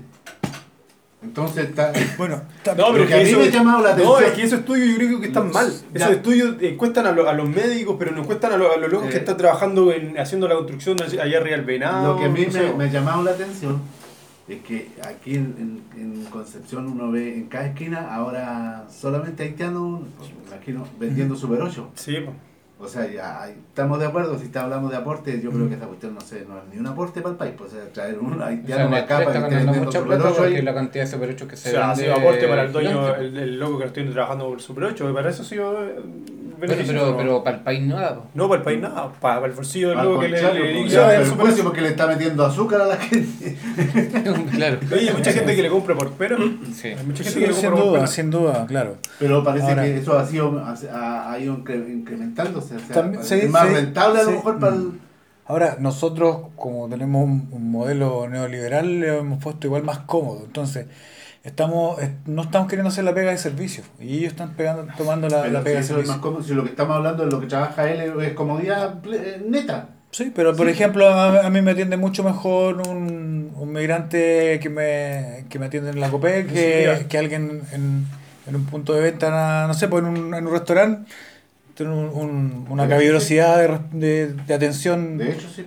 B: Entonces está...
D: Bueno, ta-
A: No, pero
B: Lo
A: es
B: que a
A: que
B: mí
A: eso,
B: me ha llamado la
A: no,
B: atención-
A: es que esos estudios yo creo que están
B: Los-
A: mal.
B: ya.
A: Esos estudios eh, encuestan a, lo- a los médicos, pero no encuestan a, lo- a los locos
B: Eh.
A: que están trabajando en, haciendo la construcción allá arriba del venado.
B: Lo que a mí
A: no
B: me,
A: sé.
B: me ha llamado la atención es que aquí en, en- en Concepción uno ve en cada esquina ahora solamente haitianos, pues, me imagino, vendiendo Super ocho.
A: Sí, po.
B: O sea, ya hay- estamos de acuerdo, si está- hablamos de aporte, yo creo que esta cuestión no sé, no es ni un aporte para el país, pues, o sea, traer un
C: O sea,
B: haitiano
C: Nestlé
B: acá para
C: está
B: que esté
C: ganando
B: vendiendo
C: mucha
B: Super
C: plata
B: ocho
C: porque
B: ahí.
C: la cantidad de Super ocho que
A: O
C: se
A: sea, ha
C: vende
A: sido aporte para el
C: es
A: dueño,
C: gigante.
A: el, el loco que estoy trabajando por el Super ocho, y para eso ha sido eh,
C: Bueno,
A: beneficioso,
C: pero,
A: ¿no?
C: pero para el país nada. po.
A: No, para el país nada, para, para el bolsillo del
B: Al
A: loco que le,
B: contrario,
A: le,
B: pues,
A: le-
B: ya,
A: le- el
B: pero
A: Super
B: precio
A: ocho.
B: porque le está metiendo azúcar a la gente.
C: claro.
A: Oye, hay mucha gente que le compra por pera.
C: Sí.
A: Hay mucha gente
D: sí,
A: que le
D: sin
A: compra por
D: duda,
A: pera.
D: sin duda, claro.
B: Pero parece
D: Ahora-
B: que eso ha sido ha, ha ido incre- incrementándose. O sea,
D: También-
B: es
D: sí,
B: más
D: sí,
B: rentable a lo
D: sí.
B: mejor para el.
D: Ahora, nosotros, como tenemos un, un modelo neoliberal, le hemos puesto igual más cómodo. Entonces, estamos eh, no estamos queriendo hacer la pega de servicio. Y ellos están pegando, tomando la,
B: Pero
D: la
B: si
D: pega de
B: eso es más
D: servicio.
B: cómodo, si lo que estamos hablando es lo que trabaja él es comodidad ple- eh, neta.
D: Sí, pero por
B: Sí.
D: ejemplo, a, a mí me atiende mucho mejor un, un migrante que me, que me atiende en la COPE
A: Sí,
D: que,
A: mira.
D: que alguien en, en un punto de venta, no sé, pues en un, en un restaurante, tiene un- un- una caballerosidad de, de, de atención
B: De hecho, sí.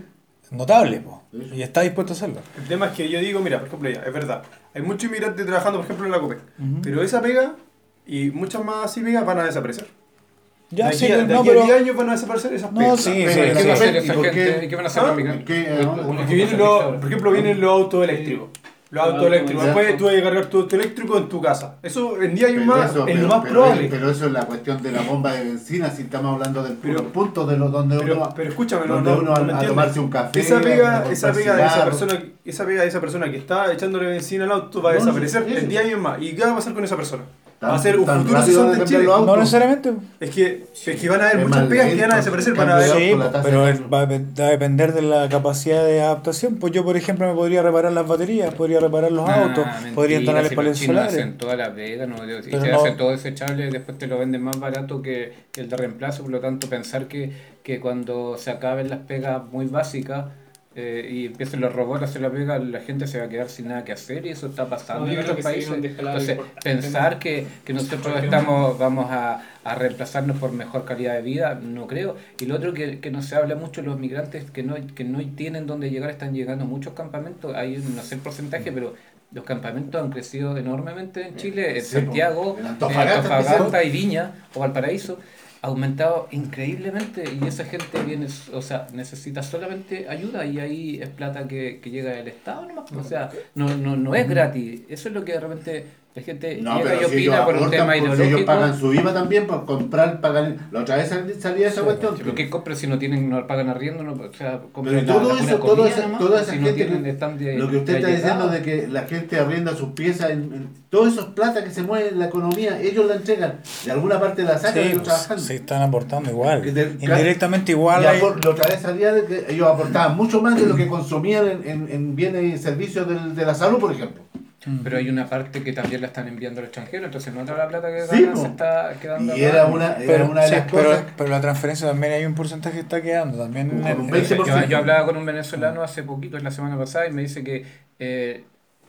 D: notable, po, y está dispuesto a hacerlo.
A: El tema es que yo digo, mira, por ejemplo, ya, es verdad, hay muchos inmigrantes trabajando, por ejemplo, en la COPEC,
D: Ujú.
A: pero esa pega y muchas más así pegas van a desaparecer.
D: Ya,
A: de aquí,
D: sí,
A: a- de
D: no,
A: aquí a
D: pero...
A: diez años van a desaparecer esas
D: No,
A: pegas.
D: sí,
B: Pero
D: sí,
B: ¿qué
C: ¿Qué
D: sí.
C: va a hacer
B: ¿Y
C: esa
B: por qué?
C: gente? ¿Y qué van a hacer
A: ¿Ah?
C: los migrantes?
B: ¿Qué, eh,
A: Porque vienen los, por ejemplo, vienen los autos eléctricos. Los
E: Ah,
A: autos eléctricos.
E: como
A: Después
E: ya.
A: tú vas a cargar tu auto eléctrico en tu casa. Eso en día hay
B: Pero
A: más,
B: eso-
A: es
B: pero-
A: lo más
B: pero-
A: probable.
B: Pero eso es la cuestión de la bomba de benzina, si estamos hablando del
A: Pero-
B: puro punto de los donde
A: Pero,
B: uno,
A: pero escúchame, no,
B: donde
A: no,
B: uno
A: no
B: a,
A: me
B: a
A: entiendes.
B: tomarse un café,
A: Esa
B: a
A: pega,
B: comprar
A: esa pega de esa
B: cigarros.
A: persona, esa pega de esa persona que está echándole benzina al auto va a
B: No, no,
A: desaparecer
B: sí, sí.
A: en diez años más. ¿Y qué va a pasar con esa persona?
B: Tan-
A: Va a ser un
B: tan
A: futuro
B: rápido
A: cesante
B: de
A: en Chile.
B: cambiar los
D: No
B: autos.
D: necesariamente.
A: Es que, es que van a haber
B: Es
A: muchas
B: más
A: pegas que van a
B: lento
A: desaparecer.
B: el
A: Van a
B: cambio
A: haber,
B: de
D: Sí,
B: auto, la
D: po,
B: tasa
D: pero
B: de
D: es-
B: cambio.
D: va a dep- va a depender de la capacidad de adaptación. Pues yo, por ejemplo, me podría reparar las baterías, podría reparar los
C: Nah,
D: autos,
C: mentira,
D: podría instalarles
C: si
D: paneles
C: los chinos
D: solares.
C: hacen toda la pega, no, y
D: Pero
C: se
D: no-
C: hacen todo desechable y después te lo venden más barato que, que el de reemplazo, por lo tanto pensar que, que cuando se acaben las pegas muy básicas eh, y empiecen los robots a hacer la pega, la gente se va a quedar sin nada que hacer y eso está pasando
E: No,
C: en
E: yo creo
C: otros
E: que sí,
C: países.
E: un descalabro
C: Entonces,
E: importante,
C: pensar que, que nosotros
E: Porque-
C: estamos vamos a, a reemplazarnos por mejor calidad de vida, no creo. Y lo otro que, que no se habla mucho, los migrantes que no, que no tienen dónde llegar, están llegando a muchos campamentos, hay un- no sé el porcentaje, pero los campamentos han crecido enormemente en Chile, en
B: Sí, po.
C: Santiago,
B: En
C: en
B: Antofagasta,
C: Antofagasta y Viña o Valparaíso, ha aumentado increíblemente y esa gente viene, o sea, necesita solamente ayuda y ahí es plata que, que llega del Estado nomás, o sea, no, no, no es gratis, eso es lo que de repente la gente
B: No,
C: llega y
B: pero si ellos
C: opina por un
B: aportan,
C: tema
B: pues, si ellos
C: ideológico.
B: pagan su I V A también por comprar, pagar. La otra vez sal- salía esa cuestión.
C: ¿Pero qué compran si no tienen, no pagan arriendo? No, o sea, compran
B: Pero
C: la-
B: todo
C: la pura
B: eso,
C: comida
B: toda esa,
C: nomás,
B: toda esa
C: si no
B: gente,
C: tienen,
B: que-
C: están de-
B: lo que usted
C: de
B: está diciendo
C: allegados.
B: de que la gente arrienda sus piezas, en, en- todos esos plata que se mueven en la economía, ellos la entregan, de alguna parte la sacan y
D: Sí,
B: ellos
D: pues,
B: trabajando.
D: se están aportando igual.
B: Que de-
D: Indirectamente igual.
B: Y
D: hay-
B: apor- la otra vez salía de que ellos aportaban mucho más de lo que consumían en, en- en bienes y servicios del- de la salud, por ejemplo.
C: Pero hay una parte que también la están enviando al extranjero, entonces no toda la plata que
B: Sí,
C: ganan
B: po.
C: se está quedando
B: Y
C: acá.
B: era una, era
D: Pero,
B: una de
D: sí,
B: las
D: pero,
B: cosas.
D: pero la transferencia también hay un porcentaje que está quedando. También
B: Con
D: en-
B: un
D: en-
B: veinte por
C: Yo,
B: ciento.
C: yo hablaba con un venezolano hace poquito, la semana pasada, y me dice que eh,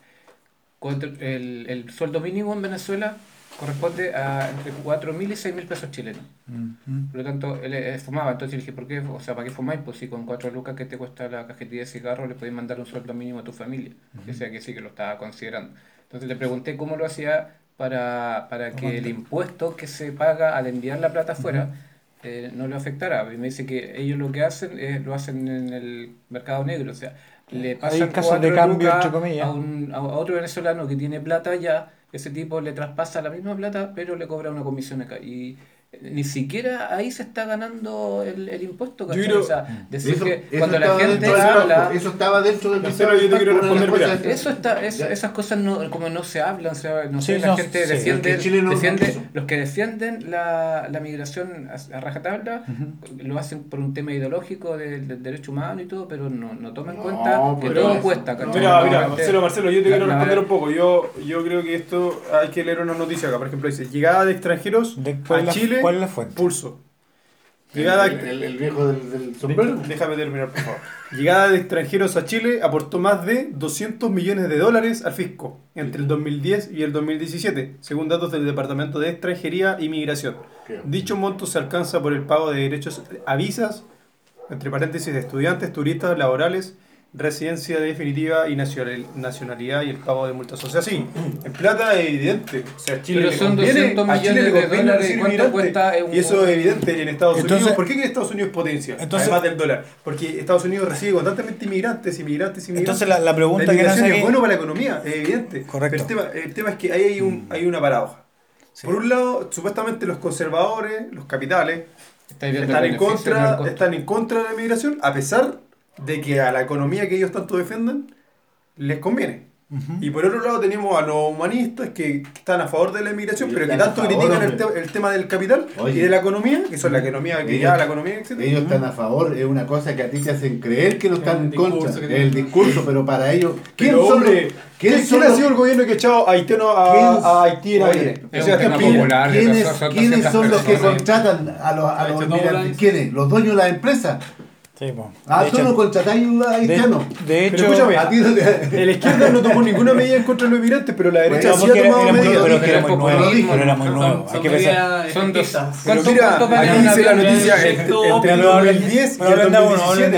C: cuatro- el, el sueldo mínimo en Venezuela corresponde a entre cuatro mil y seis mil pesos chilenos.
D: Ujú.
C: Por lo tanto, él eh, fumaba, entonces le dije, ¿por qué? O sea, ¿para qué fumáis? Pues si con cuatro lucas que te cuesta la cajetilla de cigarros le podéis mandar un sueldo mínimo a tu familia. Decía que sí, que lo estaba considerando. Entonces le pregunté cómo lo hacía para, para que el impuesto que se paga al enviar la plata afuera eh, no lo afectara. Y me dice que ellos lo que hacen es lo hacen en el mercado negro, o sea, le pasan
D: casos de
C: cuatro
D: cambio,
C: lucas
D: entre comillas.
C: a, un, a otro venezolano que tiene plata allá, ese tipo le traspasa la misma plata, pero le cobra una comisión acá. Y eh, ni siquiera ahí se está ganando el, el impuesto, ¿cachai?
A: creo-
C: O sea, decir
B: Eso,
C: que
B: eso
C: cuando la
B: estaba
C: gente
B: dentro del
C: habla...
B: pacto, eso estaba dentro del
A: Marcelo, yo te quiero
B: pacto, una de las
A: responder,
B: cosas-
A: mira.
C: Eso está, es-
B: Ya.
C: esas cosas no, como no se hablan, se, no
D: Sí,
C: sé, la
D: no,
C: gente
D: sí,
C: defiende,
B: es que Chile no- no
C: defiende
B: quiso.
C: los que defienden la, la migración a, a rajatabla, lo hacen por un tema ideológico del, del derecho humano y todo, pero no, no toman en
B: No,
C: cuenta que
B: pero
C: todo
B: es-
C: cuesta, ¿cachai?
A: Mira,
C: No,
A: mira,
C: gente-
A: Marcelo, Marcelo, yo te quiero
C: la- la-
A: responder un poco. Yo, yo creo que esto hay que leer una noticia acá. Por ejemplo, dice: llegada de extranjeros
D: ¿De cuál,
A: a
D: es la,
A: Chile,
D: ¿Cuál es la fuente?
A: pulso.
B: El,
A: Llegada,
B: el- el- el viejo del, del sombrero.
A: de- déjame terminar, por favor. Llegada de extranjeros a Chile aportó más de doscientos millones de dólares al fisco entre el dos mil diez y el dos mil diecisiete, según datos del Departamento de Extranjería y Migración.
B: Qué-
A: Dicho monto se alcanza por el pago de derechos a visas, entre paréntesis, de estudiantes, turistas, laborales, residencia definitiva y nacional- nacionalidad y el pago de multas. O sea, sí, en plata es evidente. O sea, a Chile
C: Pero
A: le
C: son
A: conviene,
C: doscientos
A: a Chile le
C: millones de
A: conviene
C: dólares,
A: recibir
C: ¿cuánto
A: inmigrantes.
C: cuesta un-
A: Y eso es evidente en Estados
D: Entonces-
A: Unidos. ¿Por qué que Estados Unidos es potencia?
D: Entonces-
A: además del dólar. Porque Estados Unidos recibe constantemente inmigrantes, inmigrantes, inmigrantes.
D: Entonces la, la pregunta
A: la
D: que nace
A: inmigración es
D: aquí-
A: bueno para la economía, es evidente.
D: Correcto.
A: Pero el tema, el tema es que ahí hay, un, hay una paradoja.
D: Sí.
A: Por un lado, supuestamente los conservadores, los capitales,
C: Estáis viendo
A: están
C: el
A: en,
C: beneficio, no el
A: contra,
C: costo.
A: están en contra de la inmigración, a pesar de que a la economía que ellos tanto defienden les conviene.
D: Ujú.
A: Y por otro lado tenemos a los humanistas que están a favor de la inmigración,
B: Ellos
A: pero que
B: están a
A: tanto
B: favor,
A: critican el,
B: hombre.
A: te- el tema del capital
B: Oye.
A: y de la economía, que son la economía que
B: Ellos-
A: ya la economía, etcétera.
B: Ellos están a favor, es una cosa que a ti te hacen creer que no están
E: El
B: en
E: discurso
B: contra.
E: que
B: Es
E: tienen.
B: el discurso, pero para ellos. ¿Quién
A: Pero,
B: son
A: hombre,
B: los-
A: ¿quién,
B: quién son
A: quién ha
B: los-
A: sido el gobierno que ha echado a haitianos
B: ¿Quién-
A: a, a Haití en
B: Oye,
A: aire?
C: es
A: O
C: un
A: sea,
C: tema
A: Piñera.
C: popular. de
B: ¿Quiénes,
C: dos-
B: quiénes
C: doscientas
B: son los que
C: personas.
B: contratan a los, a los
E: Hecho, no
B: inmigrantes?
E: hablan-
B: ¿Quiénes? ¿Los dueños de las empresas?
D: Sí, po.
B: Ah,
D: De
B: tú
D: hecho-
B: no contratáis a
D: de,
B: haitianos.
D: de
A: Pero
D: hecho,
A: escúchame,
B: A ti no te-
A: La izquierda no tomó ninguna medida en contra de los inmigrantes, pero la derecha
B: Bueno,
A: sí
D: porque
A: ha
D: era,
A: tomado
D: era muy,
A: medidas.
D: pero es que era muy
C: Pero
D: nuevo,
B: populismo,
D: pero era muy
E: Son-
D: nuevo. Hay
E: son
D: que pensar.
E: medidas
C: Son dos-
E: efectistas.
A: Pero
C: ¿Cuánto-
A: mira,
C: cuánto
A: aquí
C: ganan
A: dice la
C: aviones?
A: noticia
C: Esto-
A: entre, entre el
D: Pero hablen-
A: dos mil diez y
D: pero
A: el
D: hablen de a uno, hablen de a
A: dos mil diecisiete.
D: uno.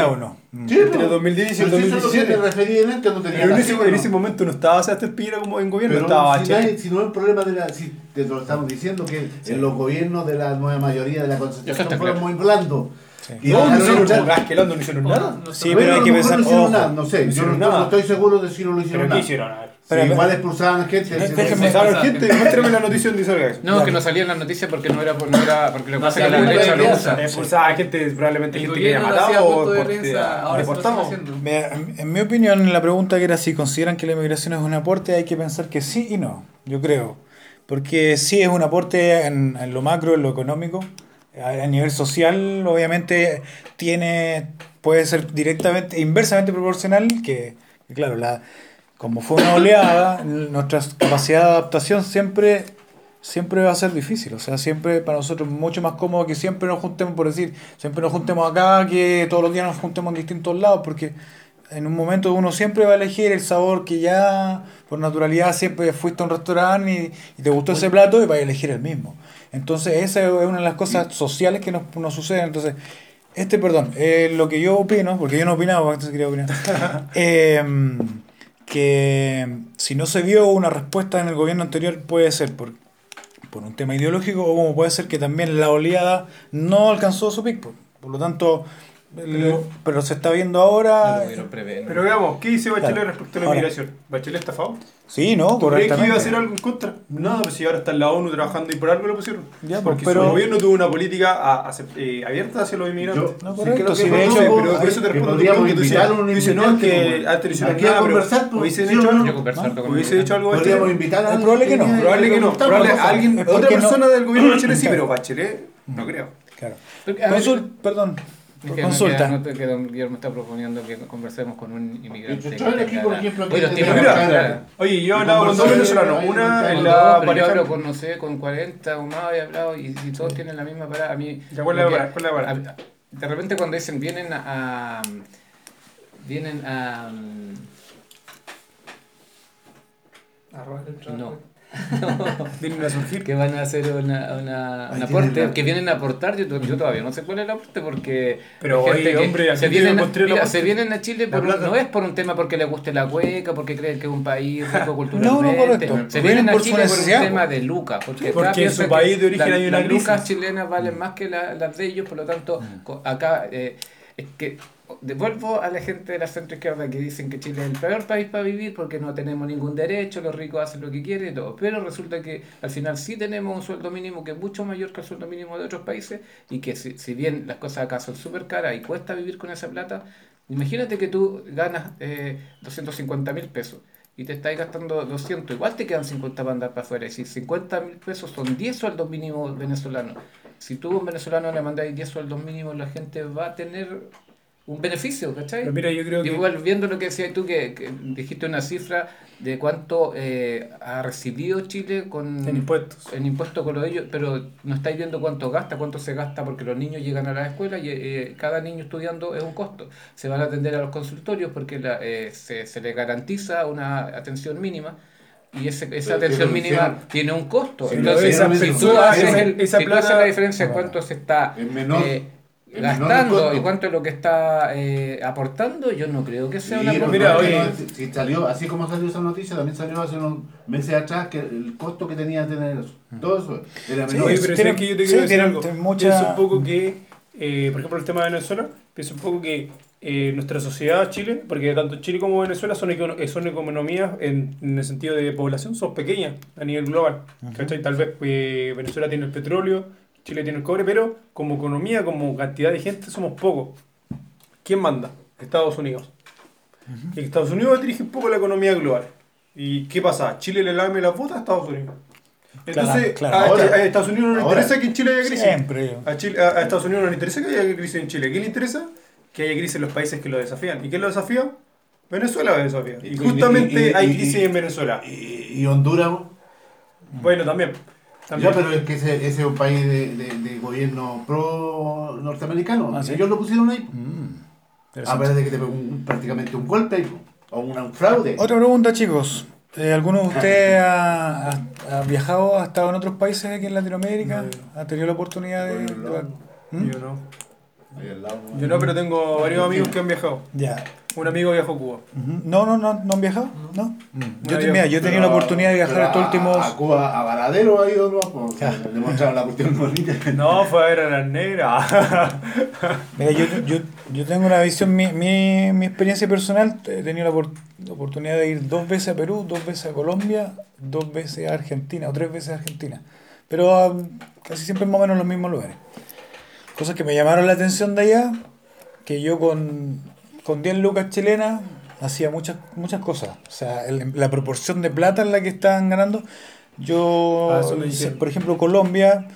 B: Sí,
A: Entre
B: no.
A: el dos mil diez y el
B: Pero si eso es lo que
A: dos mil diecisiete.
B: me referí en este, no tenía
A: Pero en
B: la
A: ese,
B: cifra,
A: en
B: ¿no?
A: ese momento no estaba Sebastián Piñera como en gobierno,
B: Pero
A: estaba
B: si,
A: Bachelet.
B: nadie- si no es el problema de la. Si te lo estamos diciendo que en los gobiernos de la nueva mayoría de la
C: Eso
B: concentración
C: está
B: fueron
C: claro.
B: muy blandos.
D: Sí.
B: Y
A: No, no
B: dejaron
A: hicieron
B: echar-
A: como Gasquelando, no hicieron nada.
E: No, no
D: Sí,
E: está-
D: pero hay
B: Bueno,
D: que
B: a lo mejor
D: pensar,
B: no hicieron
D: ojo,
B: nada, no sé,
A: no
B: yo
A: hicieron
B: no,
A: nada.
B: no estoy seguro de si no lo hicieron
A: ¿Pero qué
B: nada.
A: hicieron? A ver.
B: Sí,
D: Pero-
B: igual expulsaban gente.
D: No,
B: se-
D: déjeme-
A: Empezaron
E: pasa?
A: gente, muéstrame la noticia donde salga eso.
C: No, que no salía en las noticias porque no era, por- no era porque lo que
E: No
C: pasa es que la
E: hacía
C: derecha
E: punto
C: lo
E: de
C: usa.
E: prensa.
A: Expulsaba gente, probablemente
E: El
A: gente que había
E: gobierno no hacía
A: matado
E: punto de
A: o
E: prensa, ahora se lo están
A: deportado.
E: haciendo.
D: Mira, en en mi opinión, la pregunta que era si consideran que la inmigración es un aporte, hay que pensar que sí y no, yo creo. Porque sí es un aporte en, en lo macro, en lo económico. A, a nivel social, obviamente, tiene puede ser directamente, inversamente proporcional, que, que claro, la, como fue una oleada, nuestra capacidad de adaptación siempre, siempre va a ser difícil. O sea, siempre para nosotros mucho más cómodo que siempre nos juntemos, por decir, siempre nos juntemos acá, que todos los días nos juntemos en distintos lados, porque en un momento uno siempre va a elegir el sabor que ya por naturalidad siempre fuiste a un restaurante y, y te gustó ese plato y vas a elegir el mismo. Entonces esa es una de las cosas sociales que nos, nos suceden. Entonces, este, perdón, eh, lo que yo opino, porque yo no opinaba, antes quería opinar, eh, que si no se vio una respuesta en el gobierno anterior puede ser por, por un tema ideológico o como puede ser que también la oleada no alcanzó su pico. Por, por lo tanto, el- pero se está viendo
C: No
D: ahora...
C: lo pudieron prever.
A: Pero veamos, ¿qué dice Bachelet
D: Claro.
A: respecto a la
D: Ahora.
A: inmigración? ¿Bachelet está a favor?
D: Sí, ¿no?
A: ¿Tú crees que
D: Correctamente.
A: iba a hacer algo en contra? No, pues si ahora está en la ONU trabajando y por algo lo pusieron.
D: Ya,
A: Porque
D: pero-
A: su gobierno tuvo una política a- a- eh, abierta hacia los inmigrantes.
B: Yo-
D: No,
B: sí,
D: correcto,
B: creo que
D: sí,
B: por
D: de
B: eso-
D: hecho,
A: pero por eso te
B: que
A: respondo tu
B: podríamos
A: pregunta. Tú dices,
B: invitar a un
A: tú dices, no,
B: inmigrante
A: que
B: como-
A: antes no hicieron
B: aquí a
A: nada, pero
B: conversar, pues,
A: ¿hubiesen
B: ¿sí
A: hecho
B: o no?
A: algo?
C: Yo conversar
D: ¿No?
C: con
A: ¿Hubiese hecho algo
B: Podríamos
A: Bachelet?
B: invitar a
D: Es probable que no,
B: alguien
A: Probable que no,
B: preguntar,
A: probable
B: ¿no?
A: alguien,
D: Es
A: otra
D: porque no-
A: persona del gobierno de Bachelet sí,
D: Claro.
A: pero Bachelet no creo.
D: Claro.
C: Porque, a ver,
D: Consul- perdón,
C: es que
D: consulta.
C: no te- que don Guillermo está proponiendo que conversemos con un inmigrante.
B: Y traer
C: que
B: aquí,
C: tenga
B: por
C: la-
B: ejemplo,
C: Oye,
B: que
C: los
B: te
C: tipos
A: tenga
C: que-
B: la-
C: claro.
A: Oye, yo he
B: Y
A: hablado con dos
B: conversar,
A: venezolanos,
B: ahí,
A: una
B: ahí,
A: en
C: Con
A: la
C: dos, pero yo
A: pareja...
C: hablo con, no sé, con cuarenta o más he hablado y, y todos tienen la misma parada. A mí,
A: Ya, ¿cuál es la
C: lo que-
A: parada? ¿Cuál es la parada?
C: a- de repente cuando dicen vienen a... a- vienen a... No.
A: Vienen a surgir.
C: Que van a hacer una, una,
B: Ahí
C: un
B: tienen
C: aporte,
B: la-
C: que vienen a aportar, yo, to- yo todavía no sé cuál es el aporte porque
A: Pero,
C: hay gente
A: oye,
C: que
A: hombre, aquí
C: se
A: te
C: vienen, a,
A: mostré el
C: mira,
A: aporte.
C: se vienen a Chile
A: La
C: por,
A: plata.
C: no es por un tema porque les guste la cueca, porque creen que es un país rico
D: No,
C: culturalmente,
D: no, correcto.
C: se
D: Vienen
C: vienen a
D: por su
C: Chile por un
D: necesidad,
C: tema
D: po.
C: de lucas, porque,
A: Porque
C: acá
A: en su
C: piensan
A: país
C: que
A: de origen
C: la-
A: hay una
C: las lucas
A: crisis.
C: chilenas valen más que la- las de ellos, por lo tanto co- acá eh, es que devuelvo a la gente de la centro izquierda que dicen que Chile es el peor país para vivir porque no tenemos ningún derecho, los ricos hacen lo que quieren y todo. Pero resulta que al final sí tenemos un sueldo mínimo que es mucho mayor que el sueldo mínimo de otros países y que si, si bien las cosas acá son súper caras y cuesta vivir con esa plata, imagínate que tú ganas eh, doscientos cincuenta mil pesos y te estás gastando doscientos, igual te quedan cincuenta para andar para afuera. Es decir, cincuenta mil pesos son diez sueldos mínimos venezolanos. Si tú a un venezolano le mandáis diez sueldos mínimos, la gente va a tener un beneficio, ¿cachai?
A: Pero mira, yo creo que...
C: Igual viendo lo que decías tú, que, que dijiste una cifra de cuánto eh, ha recibido Chile con
A: En impuestos.
C: en impuestos con lo de ellos, pero no estáis viendo cuánto gasta, cuánto se gasta, porque los niños llegan a la escuela y eh, cada niño estudiando es un costo. Se van a atender a los consultorios porque la, eh, se, se les garantiza una atención mínima. Y ese, esa
B: Pero
C: atención
B: que lo
C: mínima
B: hicieron.
C: tiene un costo.
B: Sí,
C: Entonces,
A: esa
C: si tú
A: persona-
C: haces,
A: esa-
C: el-
A: esa
C: si tú haces
A: plata-
C: la diferencia en cuánto se está
B: Es menor.
C: eh,
B: Es menor el
C: gastando
B: costo.
C: y cuánto es lo que está eh, aportando, yo no creo que sea
B: Sí,
C: una
B: no,
A: mira,
B: no,
A: oye.
B: no, si- si salió, así como salió esa noticia, también salió hace unos meses atrás que el costo que tenía de tener eso. Todo eso era
D: Sí,
B: menor.
A: Oye, pero
D: tiene-
A: ¿sabes que yo te
D: sí,
A: quiero decir
D: tiene-
A: algo?
D: tiene mucha-
A: Pienso un poco que, eh, por ejemplo, el tema de Venezuela, pienso un poco que eh, nuestra sociedad, Chile, porque tanto Chile como Venezuela son, econo- eh, son economías en, en el sentido de población, son pequeñas a nivel global. ¿Cachai? Tal vez eh, Venezuela tiene el petróleo, Chile tiene el cobre, pero como economía, como cantidad de gente, somos pocos. ¿Quién manda? Estados Unidos. Y Estados Unidos dirige un poco la economía global. ¿Y qué pasa? Chile le lame las botas a Estados Unidos. Entonces,
D: Claro, claro.
A: A,
B: Ahora-
A: a Estados Unidos no le
B: ahora-
A: interesa que en Chile haya crisis.
D: Siempre.
A: A, Chile- a- a Estados Unidos no le interesa que haya crisis en Chile. ¿Qué le interesa? Que haya crisis en los países que lo desafían. ¿Y quién lo desafía? Venezuela lo desafía. Y
B: Y-
A: justamente
B: y- y-
A: hay
B: y-
A: crisis
B: y-
A: en Venezuela.
B: Y, y Honduras,
A: Bueno, también. también.
B: ya, pero es que ese, ese es un país de, de, de gobierno pro norteamericano.
D: Ah, ¿sí?
B: Ellos lo pusieron ahí.
D: Mm,
B: A
D: interesante.
B: ver de que te pegó un- prácticamente un golpe ahí, o una- un fraude.
D: Otra pregunta, chicos. Eh, ¿Alguno de ustedes ha, ha- ha viajado, ha estado en otros países aquí en Latinoamérica? ¿Ha tenido la oportunidad de...? de- ¿Mm?
A: Yo no.
B: Ahí al lado.
A: Yo no, pero tengo varios amigos que han viajado.
D: Ya.
A: Un amigo viajó a Cuba.
D: Ujú. No, no, no, no han viajado. No. Mm. Yo,
A: No,
D: te-
A: yo-
D: mira, yo he tenido la oportunidad de viajar
B: Pero
D: estos
B: a-
D: últimos.
B: A Cuba, a Varadero ha ido, ¿no? Pues,
D: Ya.
B: le mostraron la cuestión bonita.
A: No, fue a ver a las negras.
D: Mira, yo, yo, yo tengo una visión, mi, mi, mi experiencia personal, he tenido la, opor- la oportunidad de ir dos veces a Perú, dos veces a Colombia, dos veces a Argentina, o tres veces a Argentina. Pero ah, casi siempre más o menos en los mismos lugares. Cosas que me llamaron la atención de allá, que yo con, con diez lucas chilenas hacía muchas, muchas cosas. O sea, el- la proporción de plata en la que estaban ganando, yo,
A: Ah, eso me dijeron.
D: por ejemplo, Colombia,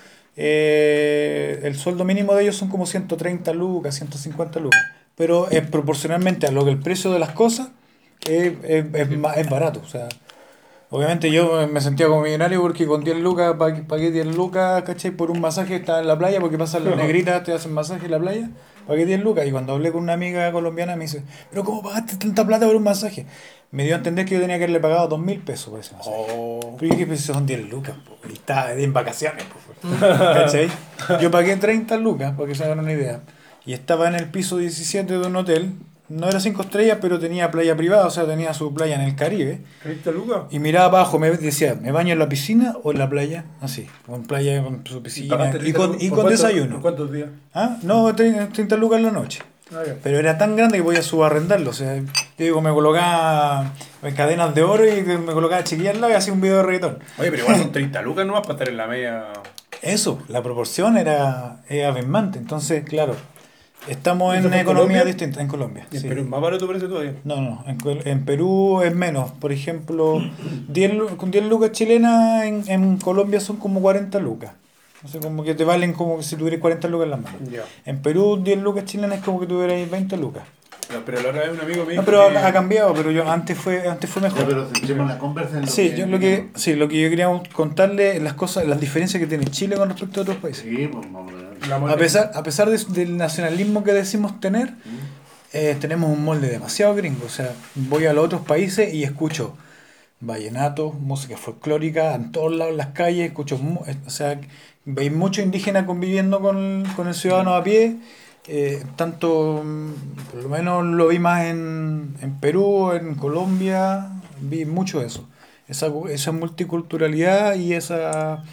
D: eh, el sueldo mínimo de ellos son como ciento treinta lucas, ciento cincuenta lucas. Pero es proporcionalmente a lo que el precio de las cosas es, es, es ma- es barato. O sea, obviamente yo me sentía como millonario porque con diez lucas pa- pagué diez lucas, ¿cachai? Por un masaje, estaba en la playa, porque pasan las negritas, te hacen masaje en la playa, pagué diez lucas. Y cuando hablé con una amiga colombiana me dice, ¿pero cómo pagaste tanta plata por un masaje? Me dio a entender que yo tenía que haberle pagado dos mil pesos por ese masaje.
A: Oh.
D: Pero yo dije, pues son diez lucas, po, y estaba en vacaciones, po, ¿cachai? Yo pagué treinta lucas, para que se hagan una idea. Y estaba en el piso diecisiete de un hotel. No era cinco estrellas, pero tenía playa privada, o sea, tenía su playa en el Caribe.
A: ¿treinta lucas?
D: Y miraba abajo, me decía, ¿me baño en la piscina o en la playa? Así, con playa, con su piscina.
A: ¿Pagaste
D: Y
A: treinta
D: con,
A: lucas?
D: y
A: ¿Por
D: con
A: cuánto-
D: desayuno.
A: ¿Por cuántos días?
D: ¿Ah? No, treinta lucas en la noche.
A: Ah, ya.
D: Pero era tan grande que podía subarrendarlo. O sea, yo digo, me colocaba en cadenas de oro y me colocaba chiquilla al lado y hacía un video de reggaetón.
A: Oye, pero igual son treinta lucas nomás para estar en la media.
D: Eso, la proporción era, era abismante. Entonces, claro, estamos
A: ¿Eso
D: en
A: fue en
D: economías
A: Colombia?
D: distintas en Colombia.
A: Y en
D: Sí.
A: Perú es más barato parece todavía.
D: No, no, en, Col- en Perú es menos. Por ejemplo, diez lu- con diez lucas chilenas en, en Colombia son como cuarenta lucas. O sea, como que te valen como si tuvieras cuarenta lucas en las manos.
A: Ya.
D: En Perú, diez lucas chilenas es como que tuvierais veinte lucas.
A: Pero, pero la otra vez un amigo me dijo
D: No, pero
A: que-
D: ha, ha cambiado, pero yo antes fue, antes fue
B: Ya,
D: mejor.
B: pero centremos la conversa en lo
D: Sí,
B: que...
D: yo lo que, sí, lo que yo quería contarle las cosas, las diferencias que tiene Chile con respecto a otros países.
B: Sí, pues vamos a ver.
A: la
D: A
A: moneda-
D: pesar, a pesar de- del nacionalismo que decimos tener, eh, tenemos un molde demasiado gringo. O sea, voy a los otros países y escucho vallenato, música folclórica, en todos lados en las calles, escucho, mu- eh, o sea, veis muchos indígenas conviviendo con, con el ciudadano a pie. Eh, tanto, mm, por lo menos lo vi más en, en Perú, en Colombia, vi mucho eso. Esa, esa multiculturalidad y esa...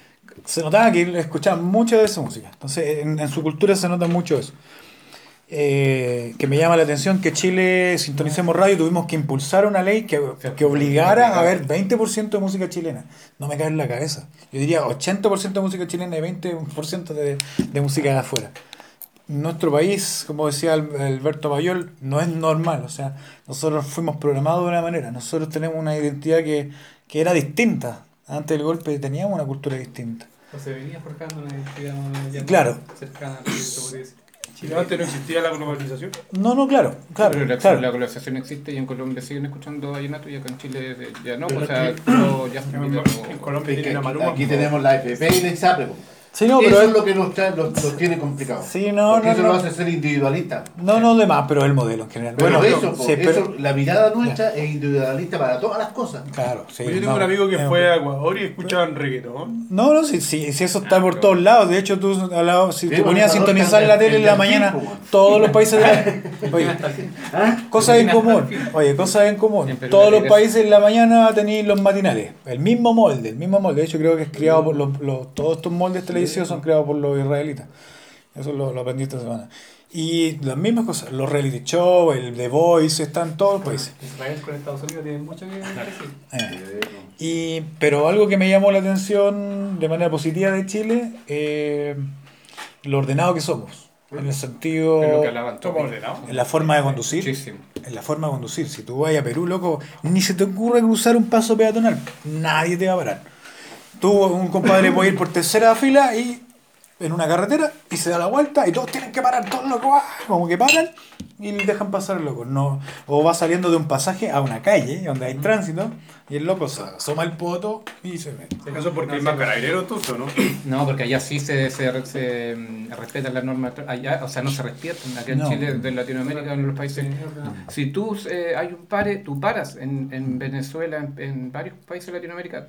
D: Se notaba que escuchaban mucho de esa música. Entonces, en, en su cultura se nota mucho eso. Eh, que me llama la atención que Chile, Sintonicemos Radio, tuvimos que impulsar una ley que, que obligara a ver veinte por ciento de música chilena. No me cae en la cabeza. Yo diría ochenta por ciento de música chilena y veinte por ciento de, de música de afuera. Nuestro país, como decía Al- Alberto Mayol, no es normal. O sea, nosotros fuimos programados de una manera. Nosotros tenemos una identidad que, que era distinta. Antes del golpe teníamos una cultura distinta.
E: O se venía forjando una identidad ya
D: Claro.
E: cercana al proyecto, podría decir.
A: Chile antes no existía la globalización.
D: No, no, claro, claro,
C: Pero la,
D: claro.
C: la globalización existe y en Colombia siguen escuchando vallenato y acá en Chile eh, ya no,
A: Pero
C: o sea,
A: aquí-
C: no, ya
A: En Colombia
B: Es que
A: tienen a
B: aquí,
A: Maluma.
B: aquí tenemos la F P y la ISAPRE. po.
D: Sí, no, pero
B: Eso
D: es-
B: es lo que nos, trae- los, los tiene complicados.
D: Sí, no,
B: Porque
D: no,
B: eso
D: no.
B: lo hace ser individualista.
D: No, no de más, pero el modelo en general.
B: Pero
D: bueno,
B: eso, po,
D: sí, pero-
B: eso, la mirada nuestra es individualista para todas las cosas.
D: claro, sí.
A: Yo tengo
D: no,
A: un amigo que
D: es-
A: fue a Ecuador y escuchaban reggaetón.
D: No, no, sí, sí, sí, eso está por
A: pero-
D: todos lados. De hecho, tú al lado, si
B: Sí,
D: te
B: bueno,
D: ponías a
B: Ecuador
D: sintonizar
B: está
D: la tele en
B: el
D: la
B: delfín,
D: mañana,
B: po, man.
D: todos los países de la... Oye,
B: ¿Ah?
D: cosas en
E: Hasta el
D: común.
E: fin.
D: Oye, cosas en común.
C: En Perú
D: Todos
C: la
D: los
C: regresa.
D: países en la mañana tenéis los matinales. El mismo molde, el mismo molde. De hecho, creo que es criado por los, los- todos estos moldes televisivos son creados por los israelitas. Eso lo, lo aprendí esta semana. Y las mismas cosas, los reality show, el The Voice, están en todos los países.
E: Israel con Estados Unidos tienen mucho que decir.
D: Eh. Y, pero algo que me llamó la atención de manera positiva de Chile, eh, lo ordenado que somos. En el sentido,
C: Es lo que hablaban todos.
A: ¿Cómo ordenado?
D: en la forma de conducir.
C: Muchísimo.
D: En la forma de conducir. Si tú vas a Perú, loco, ni se te ocurre cruzar un paso peatonal. Nadie te va a parar. Tú, un compadre, puede ir por tercera fila y en una carretera y se da la vuelta y todos tienen que parar, todos locos, ¡ah! Como que paran y le dejan pasar el loco. No, o va saliendo de un pasaje a una calle donde hay tránsito y el loco se asoma el poto y se ve.
A: Eso porque hay más carabineros, tú, ¿no?
C: No, porque allá sí se, se, se, mm, respetan las normas, allá, o sea, no se respetan. Acá en
D: No.
C: Chile, de Latinoamérica, en los países. Si tú eh, hay un pare, tú paras. En, en Venezuela, en, en varios países de Latinoamérica,